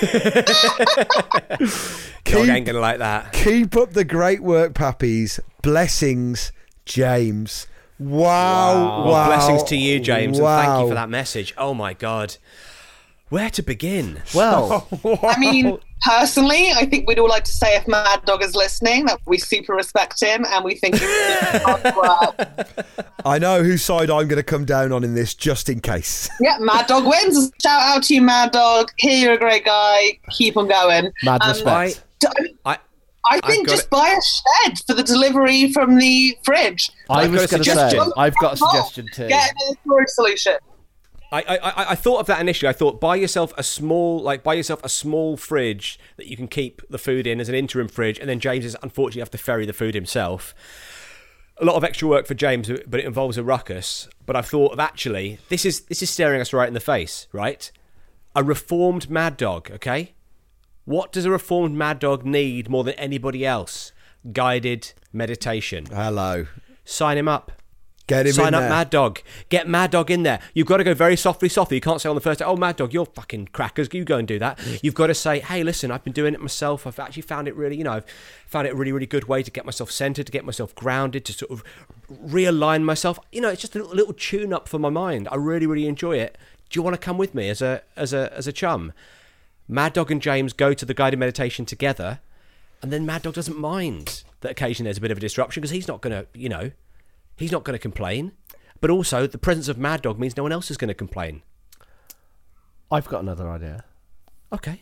ain't gonna like that. Keep up the great work, Pappies. Blessings, James. Wow. Well, blessings to you, James, and thank you Wow. for that message. Oh my God. Where to begin? Well, I mean, personally, I think we'd all like to say if Mad Dog is listening that we super respect him and we think he's hard work. I know whose side I'm going to come down on in this, just in case. Yeah, Mad Dog wins. Shout out to you, Mad Dog. Here, you're a great guy. Keep on going. mad respect. I think just buy a shed for the delivery from the fridge. I I've was got a going to say, suggestion. I've got a suggestion too. Get a storage solution. I thought of that initially. I thought buy yourself a small fridge that you can keep the food in as an interim fridge, and then James is unfortunately have to ferry the food himself. A lot of extra work for James, but it involves a ruckus. But I thought of actually this is staring us right in the face, right? A reformed Mad Dog, okay? What does a reformed Mad Dog need more than anybody else? Guided meditation. Hello. Sign him up. Get him Sign in up there. Mad Dog. Get Mad Dog in there. You've got to go very softly. You can't say on the first day, oh, Mad Dog, you're fucking crackers. You go and do that. You've got to say, hey, listen, I've been doing it myself. I've actually found it really, I've found it a really, really good way to get myself centered, to get myself grounded, to sort of realign myself. It's just a little tune up for my mind. I really, really enjoy it. Do you want to come with me as a chum? Mad Dog and James go to the guided meditation together, and then Mad Dog doesn't mind that occasionally there's a bit of a disruption because he's not going to, he's not going to complain. But also, the presence of Mad Dog means no one else is going to complain. I've got another idea. Okay.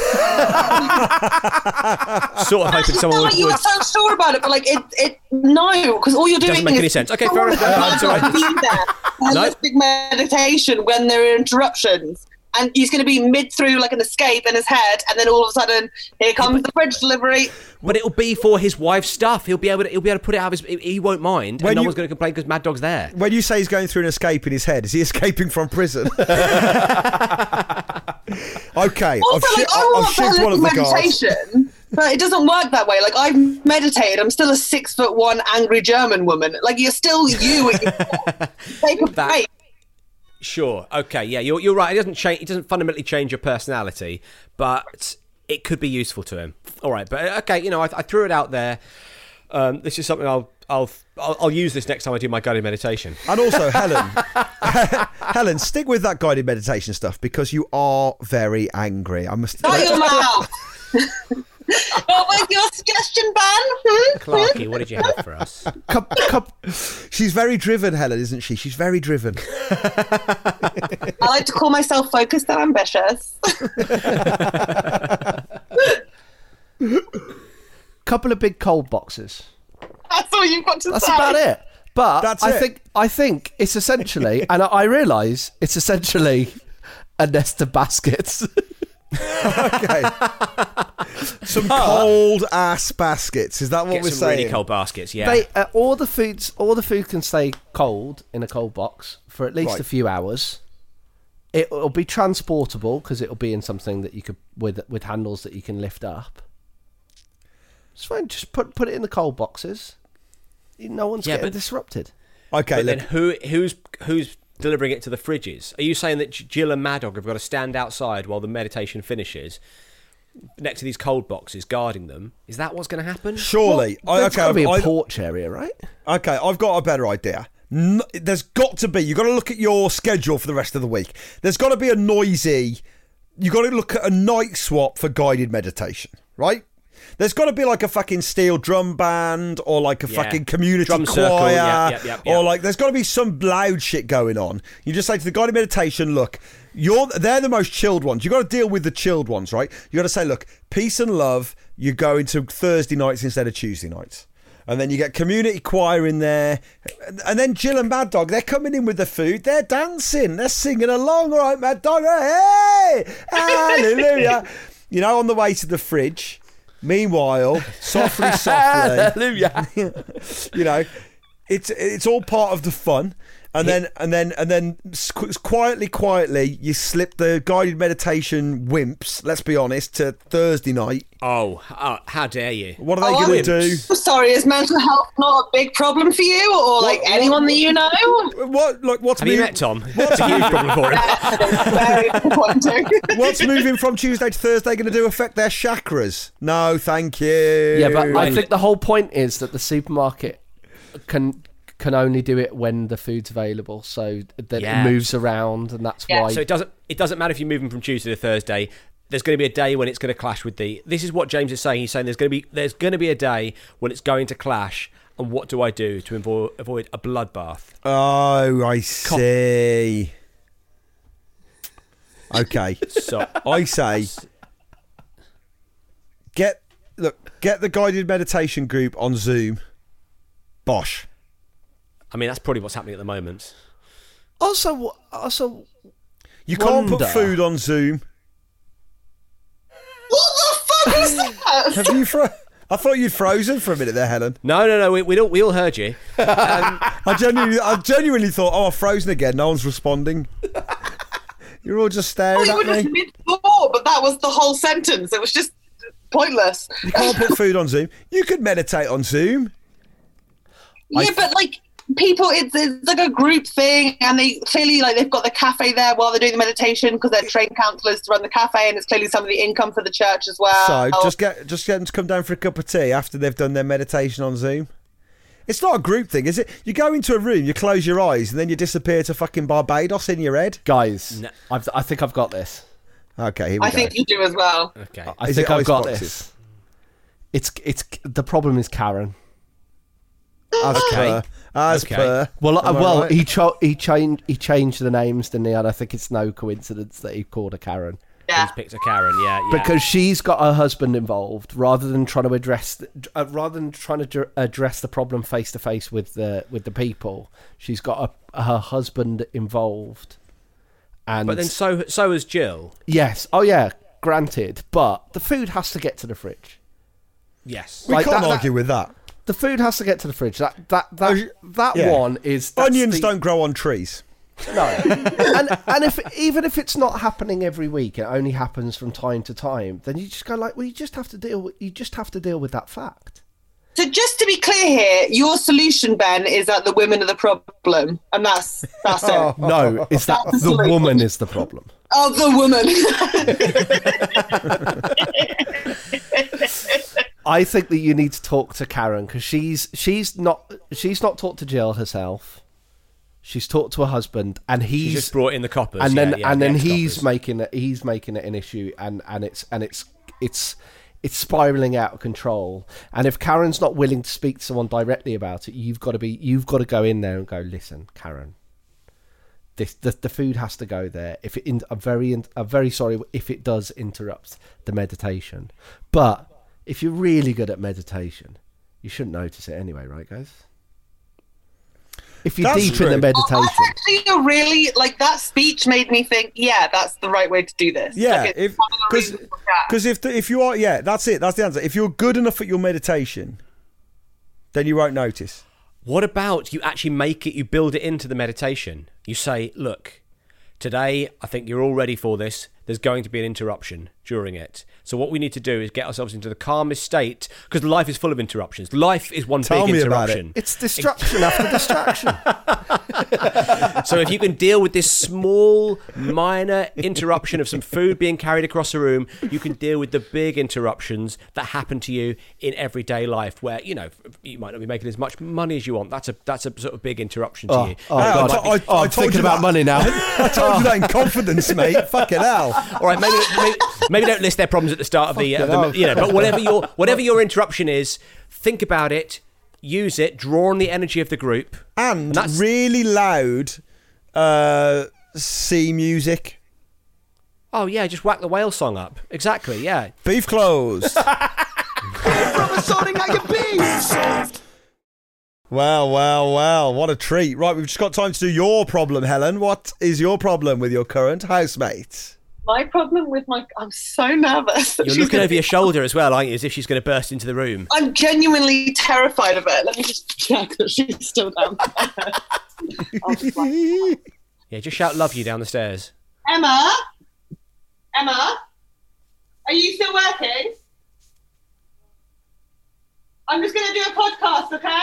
Sort of hoping someone would. You're so sure about it, but no, because all you're doing Doesn't make any sense. Okay, fair enough. That's all right. Be there. Holistic meditation when there are interruptions. And he's going to be mid through like an escape in his head, and then all of a sudden, here comes the fridge delivery. But it'll be for his wife's stuff. He'll be able to put it out of his. He won't mind, and no one's going to complain because Mad Dog's there. When you say he's going through an escape in his head, is he escaping from prison? Okay, Also, I want holistic meditation, but it doesn't work that way. Like, I've meditated. I'm still a 6'1" angry German woman. Like, you're still you. Take a break. Sure. Okay. Yeah. You're right. It doesn't change. It doesn't fundamentally change your personality, but it could be useful to him. All right. But okay. I threw it out there. This is something I'll use this next time I do my guided meditation. And also, Helen, stick with that guided meditation stuff because you are very angry. I must. Shut your mouth. What was your suggestion, Ben? Clarky, what did you have for us? She's very driven, Helen, isn't she? She's very driven. I like to call myself focused and ambitious. Couple of big cold boxes. That's all you've got to That's say. about it. But That's I it. think it's essentially, and I realise it's essentially a nest of baskets. Okay. Some cold ass baskets. Is that what Get we're some saying? really cold baskets, yeah. They all the food can stay cold in a cold box for at least Right. a few hours. It'll be transportable because it'll be in something that you could with handles that you can lift up. It's fine. Just put it in the cold boxes. No one's getting disrupted. Okay, But look, then who's delivering it to the fridges? Are you saying that Jill and Mad Dog have got to stand outside while the meditation finishes, next to these cold boxes, guarding them? Is that what's going to happen? surely. There's got to be a porch area, right? Okay, I've got a better idea. There's got to be. You've got to look at your schedule for the rest of the week. There's got to be a noisy. You've got to look at a night swap for guided meditation, right? There's got to be like a fucking steel drum band or like a fucking community Drum choir. circle, yeah. Or like there's got to be some loud shit going on. You just say to the guided meditation, look, they're the most chilled ones. You've got to deal with the chilled ones, right? You got to say, look, peace and love, you're going to Thursday nights instead of Tuesday nights. And then you get community choir in there. And then Jill and Mad Dog, they're coming in with the food. They're dancing. They're singing along. All right, Mad Dog. Hey, hallelujah. You know, on the way to the fridge. Meanwhile, softly, Hallelujah. you know, it's all part of the fun. And then quietly, you slip the guided meditation wimps, let's be honest, to Thursday night. Oh, how dare you? What are they going to do? I'm sorry, is mental health not a big problem for you, or like anyone that you know? What's Have you met Tom? It's a huge problem for him. Very disappointing. What's moving from Tuesday to Thursday going to do affect their chakras? No, thank you. Yeah, but I think the whole point is that the supermarket can only do it when the food's available, so that it moves around, and that's why. So it doesn't matter if you move them from Tuesday to Thursday. There's going to be a day when it's going to clash with the. This is what James is saying. He's saying there's going to be a day when it's going to clash. And what do I do to avoid a bloodbath? Oh, I see. Okay, So I say get the guided meditation group on Zoom. Bosh. I mean, that's probably what's happening at the moment. Also, You can't put wonder- food on Zoom. What the fuck is that? Have you? I thought you'd frozen for a minute there, Helen. No. We all heard you. I genuinely thought, I've frozen again. No one's responding. You're all just staring You were at just me. mid-thought, but that was the whole sentence. It was just pointless. You can't put food on Zoom. You could meditate on Zoom. Yeah, but like people, it's like a group thing, and they clearly they've got the cafe there while they're doing the meditation because they're trained counsellors to run the cafe, and it's clearly some of the income for the church as well. So just get them to come down for a cup of tea after they've done their meditation on Zoom. It's not a group thing, is it? You go into a room, you close your eyes, and then you disappear to fucking Barbados in your head. guys, No. I think I've got this. Okay, here we I go. think you do as well. Okay. I Is think it I've got iceboxes? this. It's the problem is Karen. As per. Well, Am I right? he changed the names, didn't he? And I think it's no coincidence that he called her Karen. Yeah. He's picked a Karen. Yeah. Because she's got her husband involved, rather than trying to address the problem face to face with the people. She's got her husband involved, and But then so has Jill. yes, oh yeah, granted, but the food has to get to the fridge. Yes. We like can't that- argue with that. The food has to get to the fridge. That Yeah. one is that's Onions the- don't grow on trees. No, and if even if it's not happening every week, it only happens from time to time. Then you just go like, well, you just have to deal with that fact. So just to be clear here, your solution, Ben, is that the women are the problem, and that's it. No, it's that That's the the woman is the problem. Oh, the woman. I think that you need to talk to Karen because she's not talked to Jill herself. She's talked to her husband, and She he's just brought in the coppers. and then the he's ex-coppers. making it an issue, and it's spiraling out of control. And if Karen's not willing to speak to someone directly about it, you've got to go in there and go, listen, Karen, the food has to go there. I'm very sorry if it does interrupt the meditation, but if you're really good at meditation, you shouldn't notice it anyway, right, guys? if you're That's deep true. in the meditation. Oh, that's actually a really, like, that speech made me think, yeah, that's the right way to do this. Yeah, Like, it's one of the reasons for that. because if you are, yeah, that's it. That's the answer. If you're good enough at your meditation, then you won't notice. What about you actually make it, you build it into the meditation? You say, look, today I think you're all ready for this. There's going to be an interruption during it. So what we need to do is get ourselves into the calmest state, because life is full of interruptions. Life is one Tell big me about interruption. It's distraction after distraction. So if you can deal with this small, minor interruption of some food being carried across a room, you can deal with the big interruptions that happen to you in everyday life, where, you know, you might not be making as much money as you want. That's a sort of big interruption to you. God. I I'm told thinking you about that. money now. I told you that in confidence, mate. Fucking hell. All right, maybe don't list their problems at the start of the you know, but whatever your interruption is, think about it, use it, draw on the energy of the group, And that's really loud sea music. Oh yeah, just whack the whale song up. Exactly, yeah. Beef closed. From sorting out your beef. Well, what a treat. Right, we've just got time to do your problem, Helen. What is your problem with your current housemate? My problem with I'm so nervous. that You're she's looking gonna- over your shoulder as well, aren't you? As if she's going to burst into the room. I'm genuinely terrified of it. Let me just check that she's still down. Yeah, just shout "love you" down the stairs. Emma, are you still working? I'm just going to do a podcast, okay?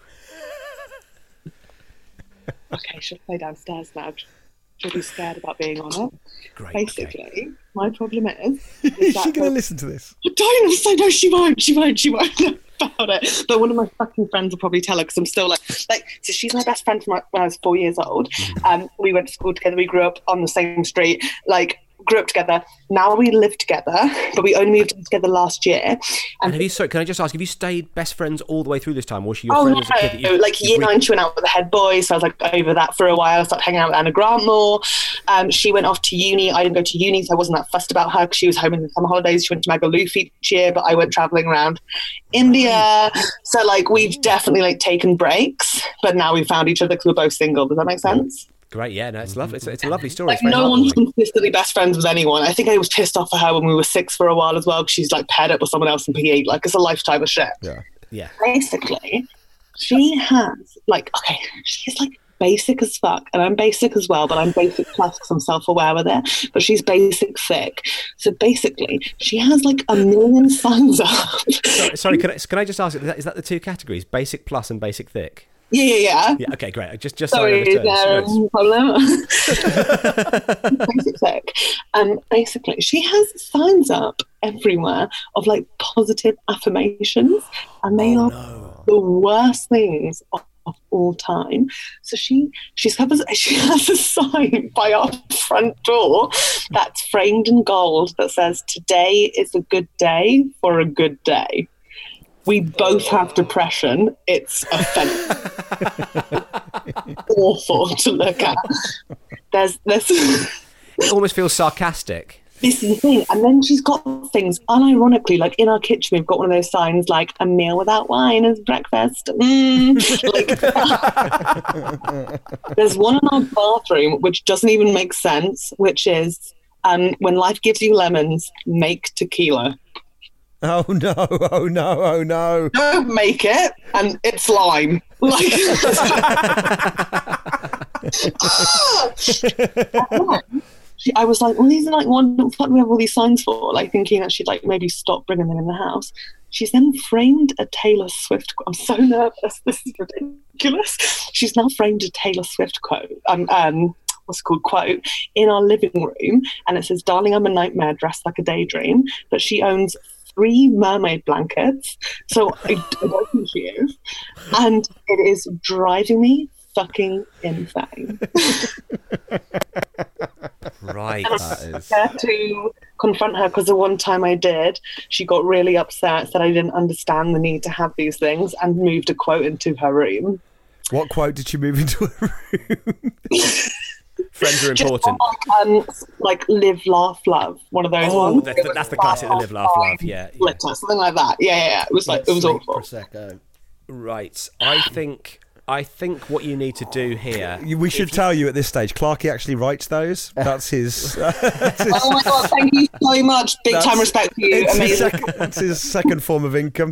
Okay, she'll play downstairs now. She'll be scared about being on it. Great. Basically, my problem is Is that she going to listen to this? I don't say no, she won't know about it. But one of my fucking friends will probably tell her, because I'm still like, so she's my best friend from when I was 4 years old. We went to school together. We grew up on the same street. Grew up together. Now we live together, but we only moved in together last year. And can I just ask, have you stayed best friends all the way through this time? Or was she your Oh friend no! as a kid? that you- Year 9, she went out with the head boy, so I was like over that for a while. I started hanging out with Anna Grant more. She went off to uni. I didn't go to uni, so I wasn't that fussed about her because she was home in the summer holidays. She went to Magaluf each year, but I went traveling around India. So we've definitely taken breaks, but now we found each other because we're both single. Does that make sense? Great, yeah, no, it's lovely. It's a lovely story. It's very No one's heartwarming. consistently best friends with anyone. I think I was pissed off for her when we were 6 for a while as well, because she's paired up with someone else in PE. It's a lifetime of shit. Yeah. Basically, she has she's basic as fuck, and I'm basic as well, but I'm basic plus because I'm self-aware with it. But she's basic thick. So basically, she has 1 million signs up. Sorry, can I just ask, is that the two categories, basic plus and basic thick? Yeah. Yeah, okay, great. Just Sorry, is there a problem? Basic thick. Basically, she has signs up everywhere of positive affirmations, and they are the worst things of all time. So she has a sign by our front door that's framed in gold that says, "Today is a good day for a good day." We both have depression. It's offensive. Awful to look at. There's It almost feels sarcastic. this is the thing. And then she's got things, unironically, in our kitchen, we've got one of those signs "A meal without wine is breakfast." There's one in our bathroom which doesn't even make sense, which is "When life gives you lemons, make tequila." Oh no. Don't make it, and it's lime. I was like, well, these are what the fuck do we have all these signs for? Thinking that she'd maybe stop bringing them in the house. She's then framed a Taylor Swift. I'm so nervous. This is ridiculous. She's now framed a Taylor Swift quote. Quote in our living room, and it says, "Darling, I'm a nightmare dressed like a daydream." But she owns 3 mermaid blankets, so I don't think she is, and it is driving me fucking insane. Right. I had to confront her because the one time I did, she got really upset, said I didn't understand the need to have these things, and moved a quote into her room. What quote did she move into a room? Friends are important. Live, laugh, love. One of those ones. That's the classic, the live, laugh, love. Yeah. Glitter, something like that. Yeah. It was awful. Prosecco. Right. I think I think what you need to do here. We should tell you at this stage, Clarky actually writes those. That's his. Oh my God, thank you so much. Big time respect for you. Amazing. It's his second form of income.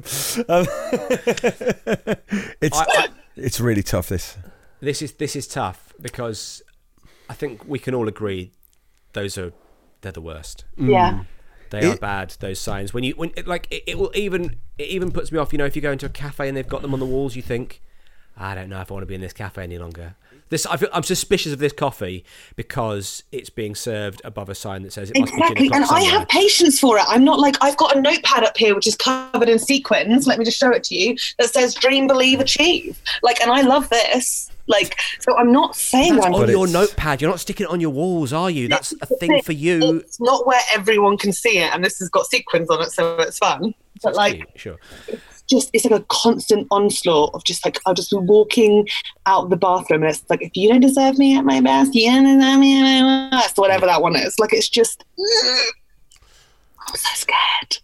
It's really tough, this. This is tough because I think we can all agree they're the worst. Yeah. They are bad, those signs. When it will even puts me off, if you go into a cafe and they've got them on the walls, you think, I don't know if I want to be in this cafe any longer. I'm suspicious of this coffee because it's being served above a sign that says it must be gin Exactly, o'clock and somewhere. I have patience for it. I'm not like, I've got a notepad up here which is covered in sequins. Let me just show it to you. That says "Dream, Believe, Achieve." And I love this. So I'm not saying That's I'm on your notepad. You're not sticking it on your walls, are you? That's a thing for you. It's not where everyone can see it, and this has got sequins on it, so it's fun. But Sure. it's like a constant onslaught of just I'll just be walking out the bathroom and it's like, if you don't deserve me at my best, you don't deserve me at my worst, whatever that one is. It's just, I'm so scared.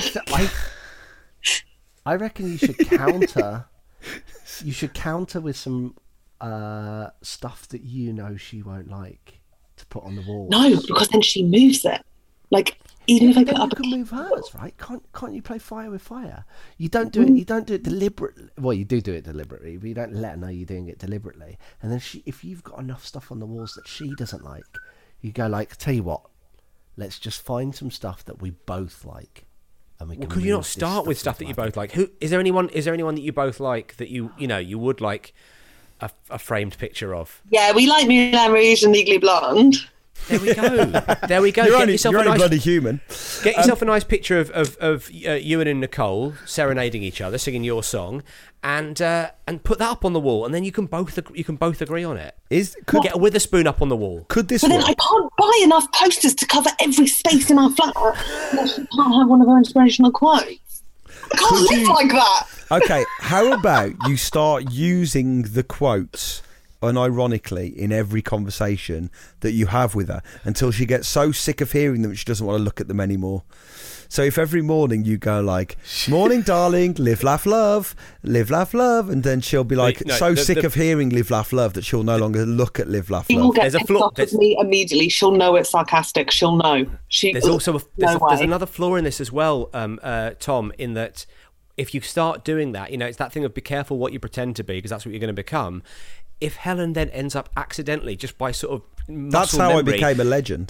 I reckon you should counter. You should counter with some stuff that she won't like to put on the wall. No, because then she moves it. Even if I put up you can move hers, right? Can't you play fire with fire? You don't do it. You don't do it deliberately. Well, you do it deliberately, but you don't let her know you're doing it deliberately. And then if you've got enough stuff on the walls that she doesn't like, you go tell you what, let's just find some stuff that we both like, and we can. Could you not start with stuff that you both like? Who is there anyone that you both like that you would like a framed picture of? Yeah, we like Moulin Rouge and Legally Blonde. There we go. There we go. You're only bloody human. Get yourself a nice picture of Ewan and Nicole serenading each other, singing your song, and put that up on the wall, and then you can both agree on it. Get a Witherspoon up on the wall. Could this? But then I can't buy enough posters to cover every space in our flat unless you can't have one of our inspirational quotes. I can't live like that. Okay, how about you start using the quotes unironically in every conversation that you have with her until she gets so sick of hearing them she doesn't want to look at them anymore. So if every morning you go "Morning, darling, live, laugh, love, and then she'll be sick of hearing live, laugh, love that she'll no longer look at live, laugh, She will love. get There's a pissed flaw- off with me immediately. She'll know it's sarcastic. She'll know. There's also no there's way. another flaw in this as well, Tom, in that if you start doing that, it's that thing of be careful what you pretend to be because that's what you're going to become. If Helen then ends up accidentally, just by sort of That's how memory, I became a legend.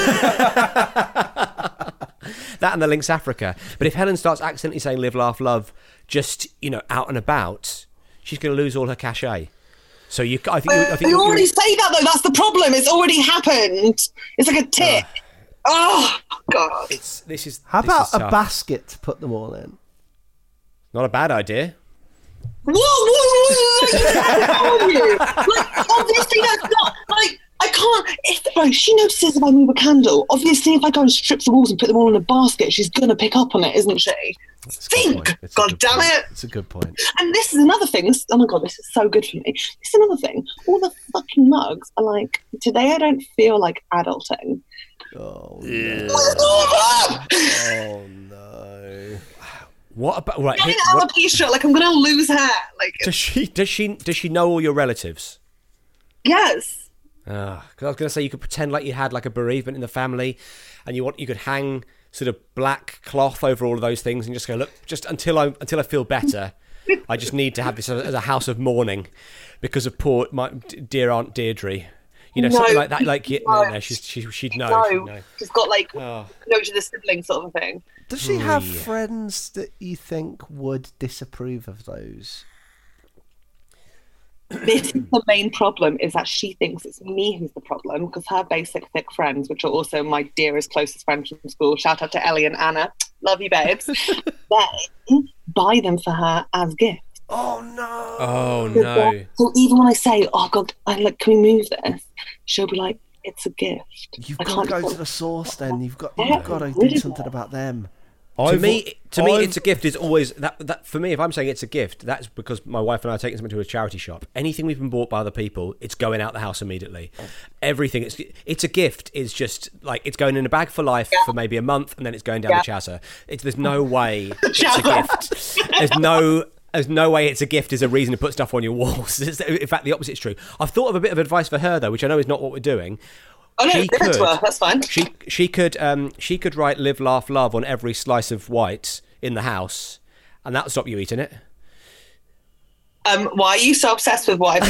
That and the Lynx Africa. But if Helen starts accidentally saying "live, laugh, love," just out and about, she's going to lose all her cachet. So I think you already say that though. That's the problem. It's already happened. It's like a tick. Oh God. How about this is a tough. basket to put them all in? Not a bad idea. What are you? Obviously that's not I can't. She notices if I move a candle. Obviously, if I go and strip the walls and put them all in a basket, she's gonna pick up on it, isn't she? Think, God damn it! It's a good point. And this is another thing. Oh my God, this is so good for me. This is another thing. All the fucking mugs are today I don't feel like adulting. Oh no! Oh no! What about right? Getting alopecia, I'm gonna lose hair. Does she know all your relatives? Yes. Because I was going to say you could pretend like you had a bereavement in the family, and you could hang sort of black cloth over all of those things, and just go, look, just until I feel better, I just need to have this as a house of mourning because of poor my dear Aunt Deirdre. Something like that. No, she'd know. No, she'd know. she's got no to the sibling sort of thing. Does she have friends that you think would disapprove of those? This is the main problem, is that she thinks it's me who's the problem because her basic thick friends, which are also my dearest, closest friends from school, shout out to Ellie and Anna, love you babes, they buy them for her as gifts. Oh no! Oh no! So even when I say, "Oh God, can we move this?" She'll be like, "It's a gift." You've got to go to the source. Then you've got to do something about them. To me, it's a gift. Is always that for me. If I'm saying it's a gift, that's because my wife and I are taking something to a charity shop. Anything we've been bought by other people, it's going out the house immediately. Everything, it's a gift. Is just it's going in a bag for life for maybe a month, and then it's going down the chasser. There's no way it's a gift. There's no there's no way it's a gift is a reason to put stuff on your walls. In fact, the opposite's true. I've thought of a bit of advice for her though, which I know is not what we're doing. Oh no, give it to her. That's fine. She could write "Live, Laugh, Love" on every slice of white in the house, and that'll stop you eating it. Why are you so obsessed with what I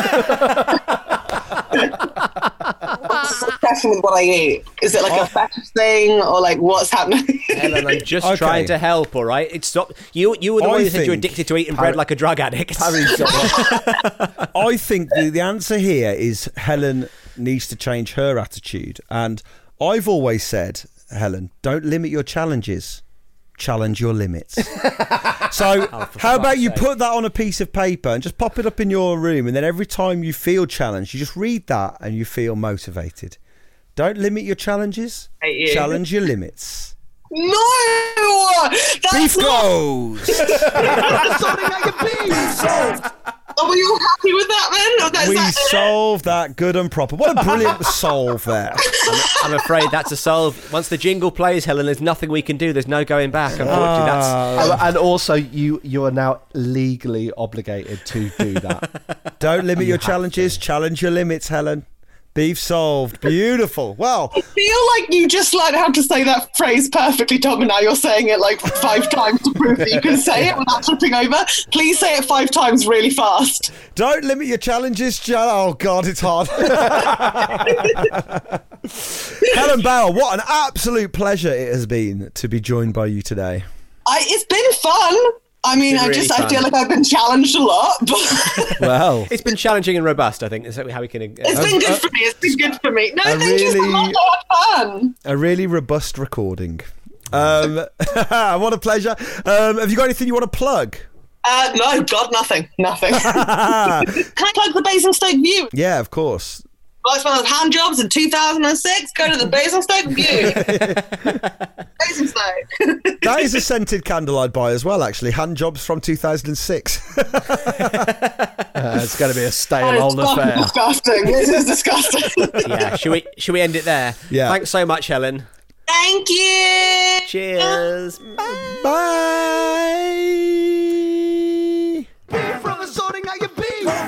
put? What's the obsession with what I eat? Is it like a fetish thing, or like what's happening? Helen, I'm just trying to help. All right, it's stop. You were the one who said you're addicted to eating bread like a drug addict. I think the answer here is Helen needs to change her attitude, and I've always said, Helen, don't limit your challenges, challenge your limits. So how about you put that on a piece of paper and just pop it up in your room, and then every time you feel challenged, you just read that and you feel motivated. Don't limit your challenges, challenge your limits. No, that's Beef goes. Are we all happy with that then? We solved that good and proper. What a brilliant solve there. I'm afraid that's a solve. Once the jingle plays, Helen, there's nothing we can do. There's no going back. Unfortunately, that's... And also, you are now legally obligated to do that. Don't limit your challenges. Challenge your limits, Helen. Beef solved. Beautiful. Well, I feel like you just learned how to say that phrase perfectly, Tom, and now you're saying it like 5 times to prove that you can say it without tripping over. Please say it 5 times really fast. don't limit your challenges. Oh, God, it's hard. Helen Bauer, what an absolute pleasure it has been to be joined by you today. It's been fun. I mean, I feel like I've been challenged a lot. But Well, it's been challenging and robust, I think. Is how we can... it's been good for me. It's been good for me. No, thank you so much. I had fun. a really robust recording. What a pleasure. Have you got anything you want to plug? No, God, nothing. Can I plug the Basingstoke View? Yeah, of course. First one of hand jobs in 2006. Go to the Basingstoke View. Basingstoke. That is a scented candle I'd buy as well, actually. Hand jobs from 2006. It's going to be a stale old affair. Disgusting. This is disgusting. Yeah, should we end it there? Yeah. Thanks so much, Helen. Thank you. Cheers. Bye. From the sorting out your beef.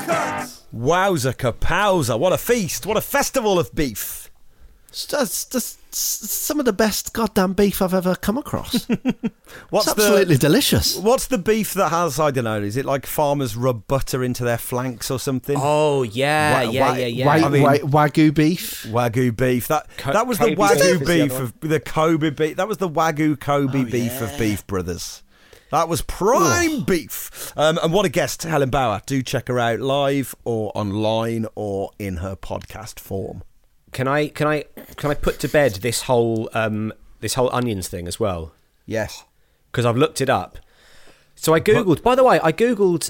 Wowza kapowza. What a feast. What a festival of beef. It's just some of the best goddamn beef I've ever come across. What's It's absolutely delicious. What's the beef that has, I don't know, is it like farmers rub butter into their flanks or something? Oh, yeah. Wagyu beef. Wagyu beef. That was the Kobe Wagyu beef is the beef other of the Kobe beef. That was the Wagyu Kobe beef of Beef Brothers. That was prime beef. And what a guest, Helen Bauer. Do check her out live or online or in her podcast form. Can I put to bed this whole onions thing as well? Yes. Because I've looked it up. So I googled. By the way, I googled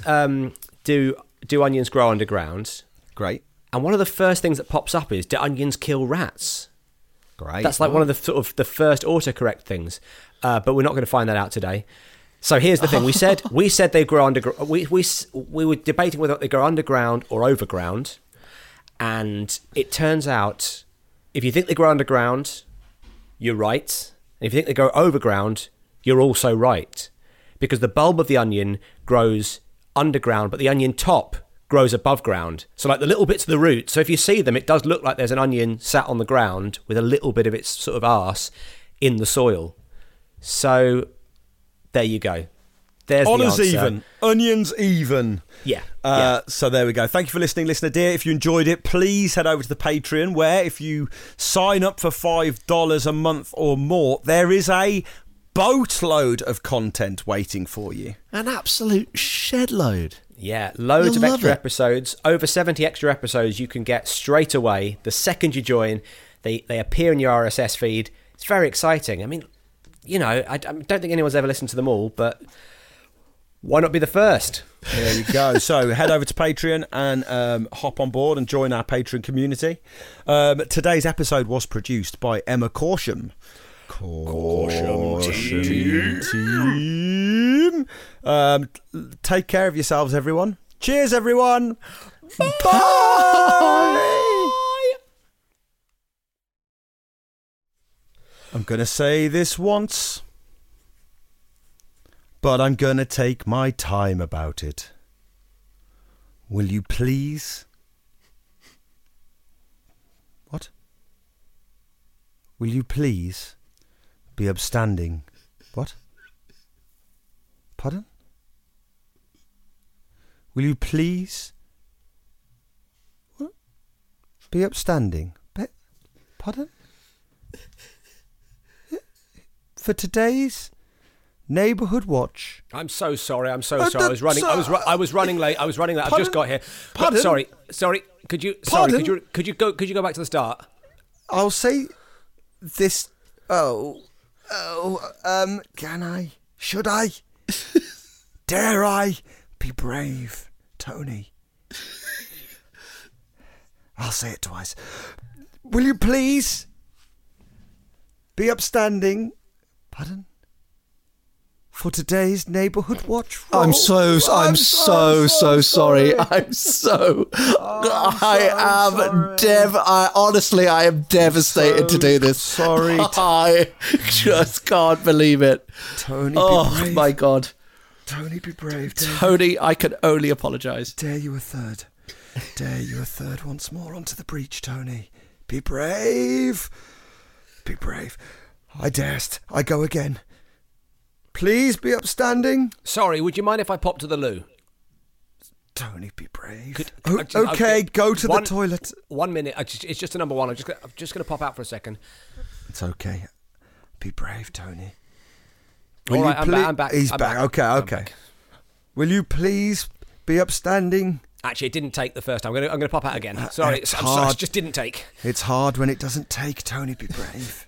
do onions grow underground? Great. And one of the first things that pops up is, do onions kill rats? Great. That's like one of the sort of the first autocorrect things. But we're not going to find that out today. So here's the thing: we said they grow underground. We were debating whether they grow underground or overground, and it turns out if you think they grow underground, you're right. And if you think they grow overground, you're also right, because the bulb of the onion grows underground, but the onion top grows above ground. So like the little bits of the root. So if you see them, it does look like there's an onion sat on the ground with a little bit of its sort of arse in the soil. So there you go. There's Honours the answer. even. Onions even. Yeah. So there we go. Thank you for listening, listener dear. If you enjoyed it, please head over to the Patreon, where if you sign up for $5 a month or more, there is a boatload of content waiting for you. An absolute shed load. Yeah, loads You'll of love extra it. episodes. Over 70 extra episodes you can get straight away. The second you join, they appear in your RSS feed. It's very exciting. I mean, you know, I don't think anyone's ever listened to them all, but why not be the first? There you go. So head over to Patreon and hop on board and join our Patreon community. Today's episode was produced by Emma Corsham. Team. Take care of yourselves, everyone. Cheers, everyone. Bye. I'm going to say this once. but I'm going to take my time about it. Will you please? What? Will you please be upstanding? What? Pardon? Will you please? What? Be upstanding? Pardon? For today's Neighbourhood Watch. I'm so sorry. I'm so sorry. I was running. I was running late. Pardon? I've just got here. Pardon? Sorry. Could you? Pardon? Sorry. Could you go back to the start? I'll say this. Can I? Should I? Dare I be brave, Tony? I'll say it twice. Will you please be upstanding? Pardon? For today's Neighbourhood Watch roll. I'm so sorry. Honestly, I am devastated to do this. Sorry. I just can't believe it. Tony, be brave. My God. Tony, be brave. Tony, I can only apologise. Dare you a third. Dare you a third once more onto the breach, Tony. Be brave. Be brave. I darest. I go again. Please be upstanding. Sorry, would you mind if I pop to the loo? Tony, be brave. Okay, go to the toilet. 1 minute. It's just a number one. I'm just going to pop out for a second. It's okay. Be brave, Tony. All right, I'm back. He's I'm back. back. Okay. I'm back. Will you please be upstanding? Actually, it didn't take the first time. I'm going to pop out again. Sorry, it's I'm sorry, hard. it just didn't take. It's hard when it doesn't take, Tony. Be brave.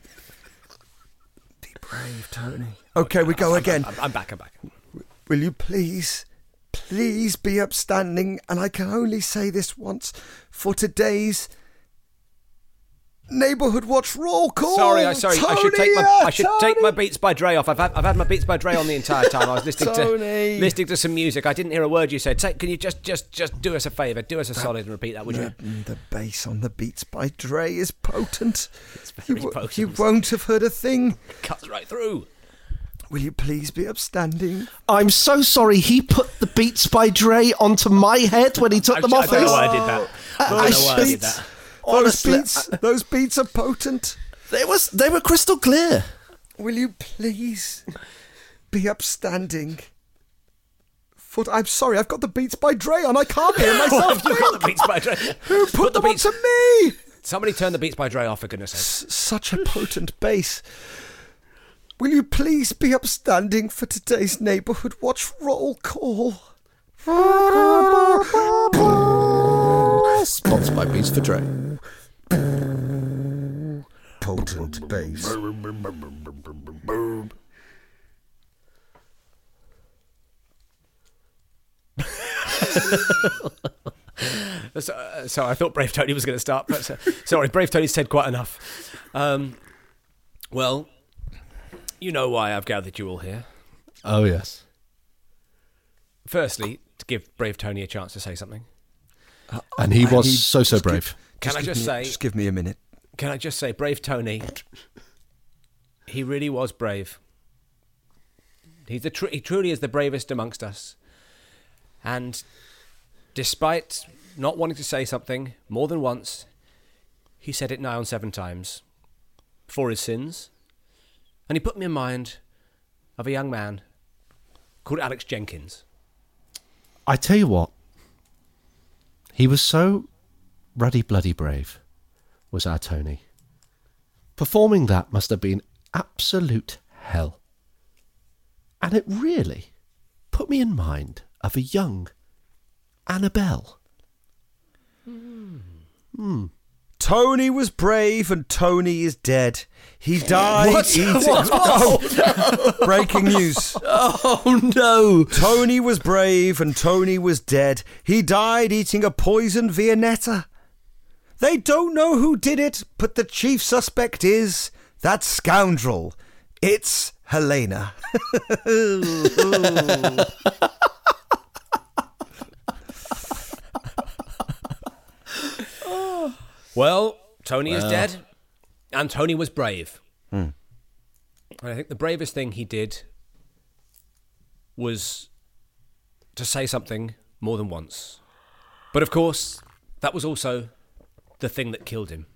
Be brave, Tony. Okay, we go again. I'm back. Will you please be upstanding? And I can only say this once for today's Neighbourhood Watch roll call. Sorry. I should Tony! take my Beats by Dre off. I've had my Beats by Dre on the entire time. I was listening to some music. I didn't hear a word you said. Can you just do us a favour? Do us a solid and repeat that, would you? The bass on the Beats by Dre is potent. It's very potent. You won't have heard a thing. It cuts right through. Will you please be upstanding? I'm so sorry. He put the Beats by Dre onto my head when he took them off. I don't know why I did that. I don't know why I did that. Honestly, those beats are potent. They were crystal clear. Will you please be upstanding? I'm sorry, I've got the Beats by Dre on. I can't hear myself. You've got the Beats by Dre. Who put them onto me? Somebody turn the Beats by Dre off, for goodness sake. Such a potent bass. Will you please be upstanding for today's Neighbourhood Watch roll call? Sponsored by Beats for Dre. Potent bass. So I thought Brave Tony was going to start, but sorry, Brave Tony said quite enough. Well, you know why I've gathered you all here. Oh, yes. Firstly, to give Brave Tony a chance to say something. And he was so brave. Just give me a minute. Can I just say, Brave Tony, he really was brave. He truly is the bravest amongst us. And despite not wanting to say something more than once, he said it nigh on 7 times for his sins. And he put me in mind of a young man called Alex Jenkins. I tell you what, he was so ruddy bloody brave, was our Tony. Performing that must have been absolute hell. And it really put me in mind of a young Annabelle. Tony was brave and Tony is dead. He died eating... Breaking news. Oh, no. Tony was brave and Tony was dead. He died eating a poisoned Viennetta. They don't know who did it, but the chief suspect is that scoundrel. It's Helena. Well, Tony is dead, and Tony was brave. And I think the bravest thing he did was to say something more than once. But of course, that was also the thing that killed him.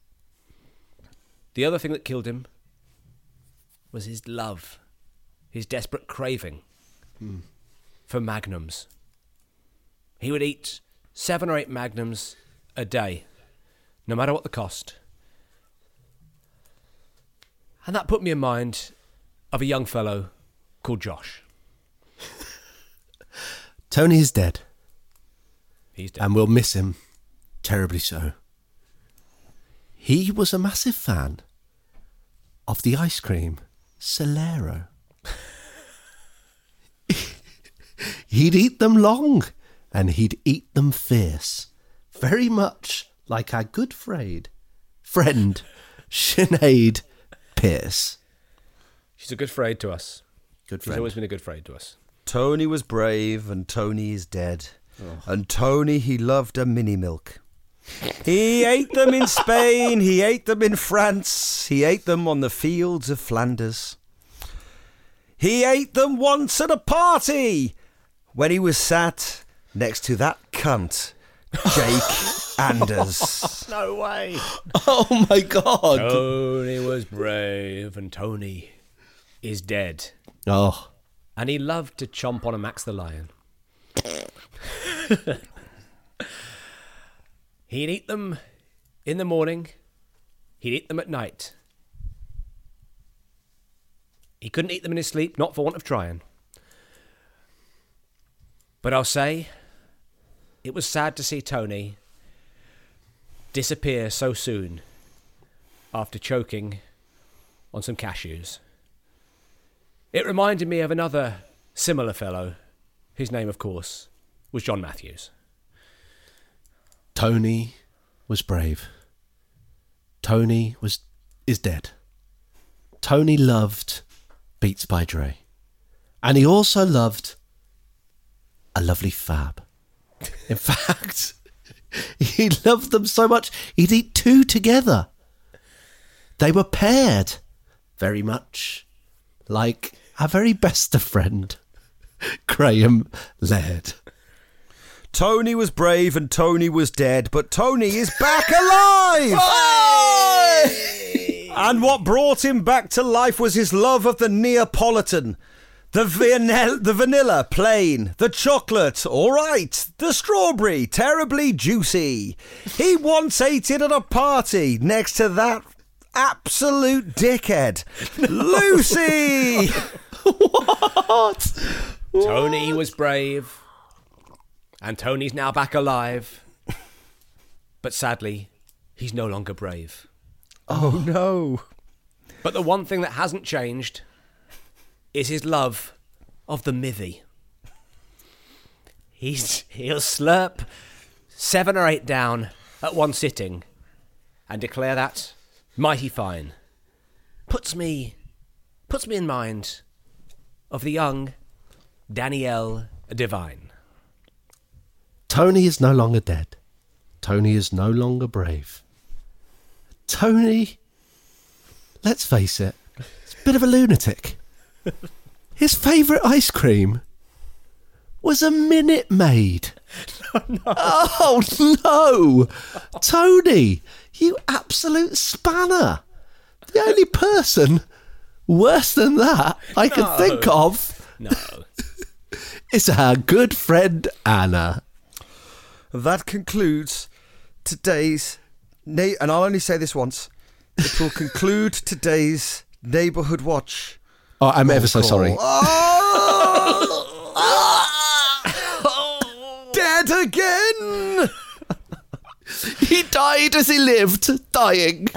The other thing that killed him was his love, his desperate craving for magnums. He would eat 7 or 8 magnums a day, no matter what the cost. And that put me in mind of a young fellow called Josh. Tony is dead. He's dead. And we'll miss him terribly so. He was a massive fan of the ice cream Solero. He'd eat them long, and he'd eat them fierce, very much like our good friend Sinead Pierce. She's a good friend to us. Good She's friend. always been a good friend to us. Tony was brave and Tony is dead. And Tony, he loved a mini milk. He ate them in Spain, he ate them in France, he ate them on the fields of Flanders. He ate them once at a party when he was sat next to that cunt, Jake Anders. No way. Oh my God. Tony was brave and Tony is dead. Oh. And he loved to chomp on a Max the Lion. He'd eat them in the morning. He'd eat them at night. He couldn't eat them in his sleep, not for want of trying. But I'll say, it was sad to see Tony disappear so soon after choking on some cashews. It reminded me of another similar fellow. His name, of course, was John Matthews. Tony was brave. Tony is dead. Tony loved Beats by Dre. And he also loved a lovely fab. In fact, he loved them so much, he'd eat 2 together. They were paired, very much like our very best of friend, Graham Laird. Tony was brave and Tony was dead, but Tony is back alive! And what brought him back to life was his love of the Neapolitan. The vanilla, plain. The chocolate, all right. The strawberry, terribly juicy. He once ate it at a party next to that absolute dickhead, Lucy! What? Tony was brave, and Tony's now back alive. But sadly, he's no longer brave. Oh no. But the one thing that hasn't changed is his love of the Mithy. He'll slurp 7 or 8 down at one sitting and declare that mighty fine. Puts me in mind of the young Danielle Devine. Tony is no longer dead. Tony is no longer brave. Tony, let's face it, is a bit of a lunatic. His favourite ice cream was a Minute Maid. No. Oh, no. Tony, you absolute spanner. The only person worse than that I can think of is our good friend Anna. That concludes today's... and I'll only say this once. It will conclude today's Neighbourhood Watch. Oh, I'm ever so sorry. Dead again! He died as he lived, dying.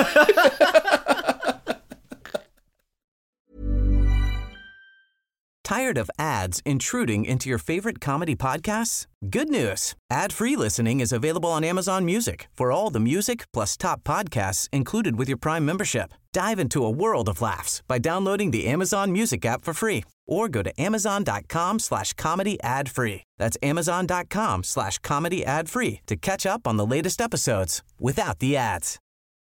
Tired of ads intruding into your favorite comedy podcasts? Good news. Ad-free listening is available on Amazon Music for all the music plus top podcasts included with your Prime membership. Dive into a world of laughs by downloading the Amazon Music app for free or go to amazon.com/comedy ad-free. That's amazon.com/comedy ad-free to catch up on the latest episodes without the ads.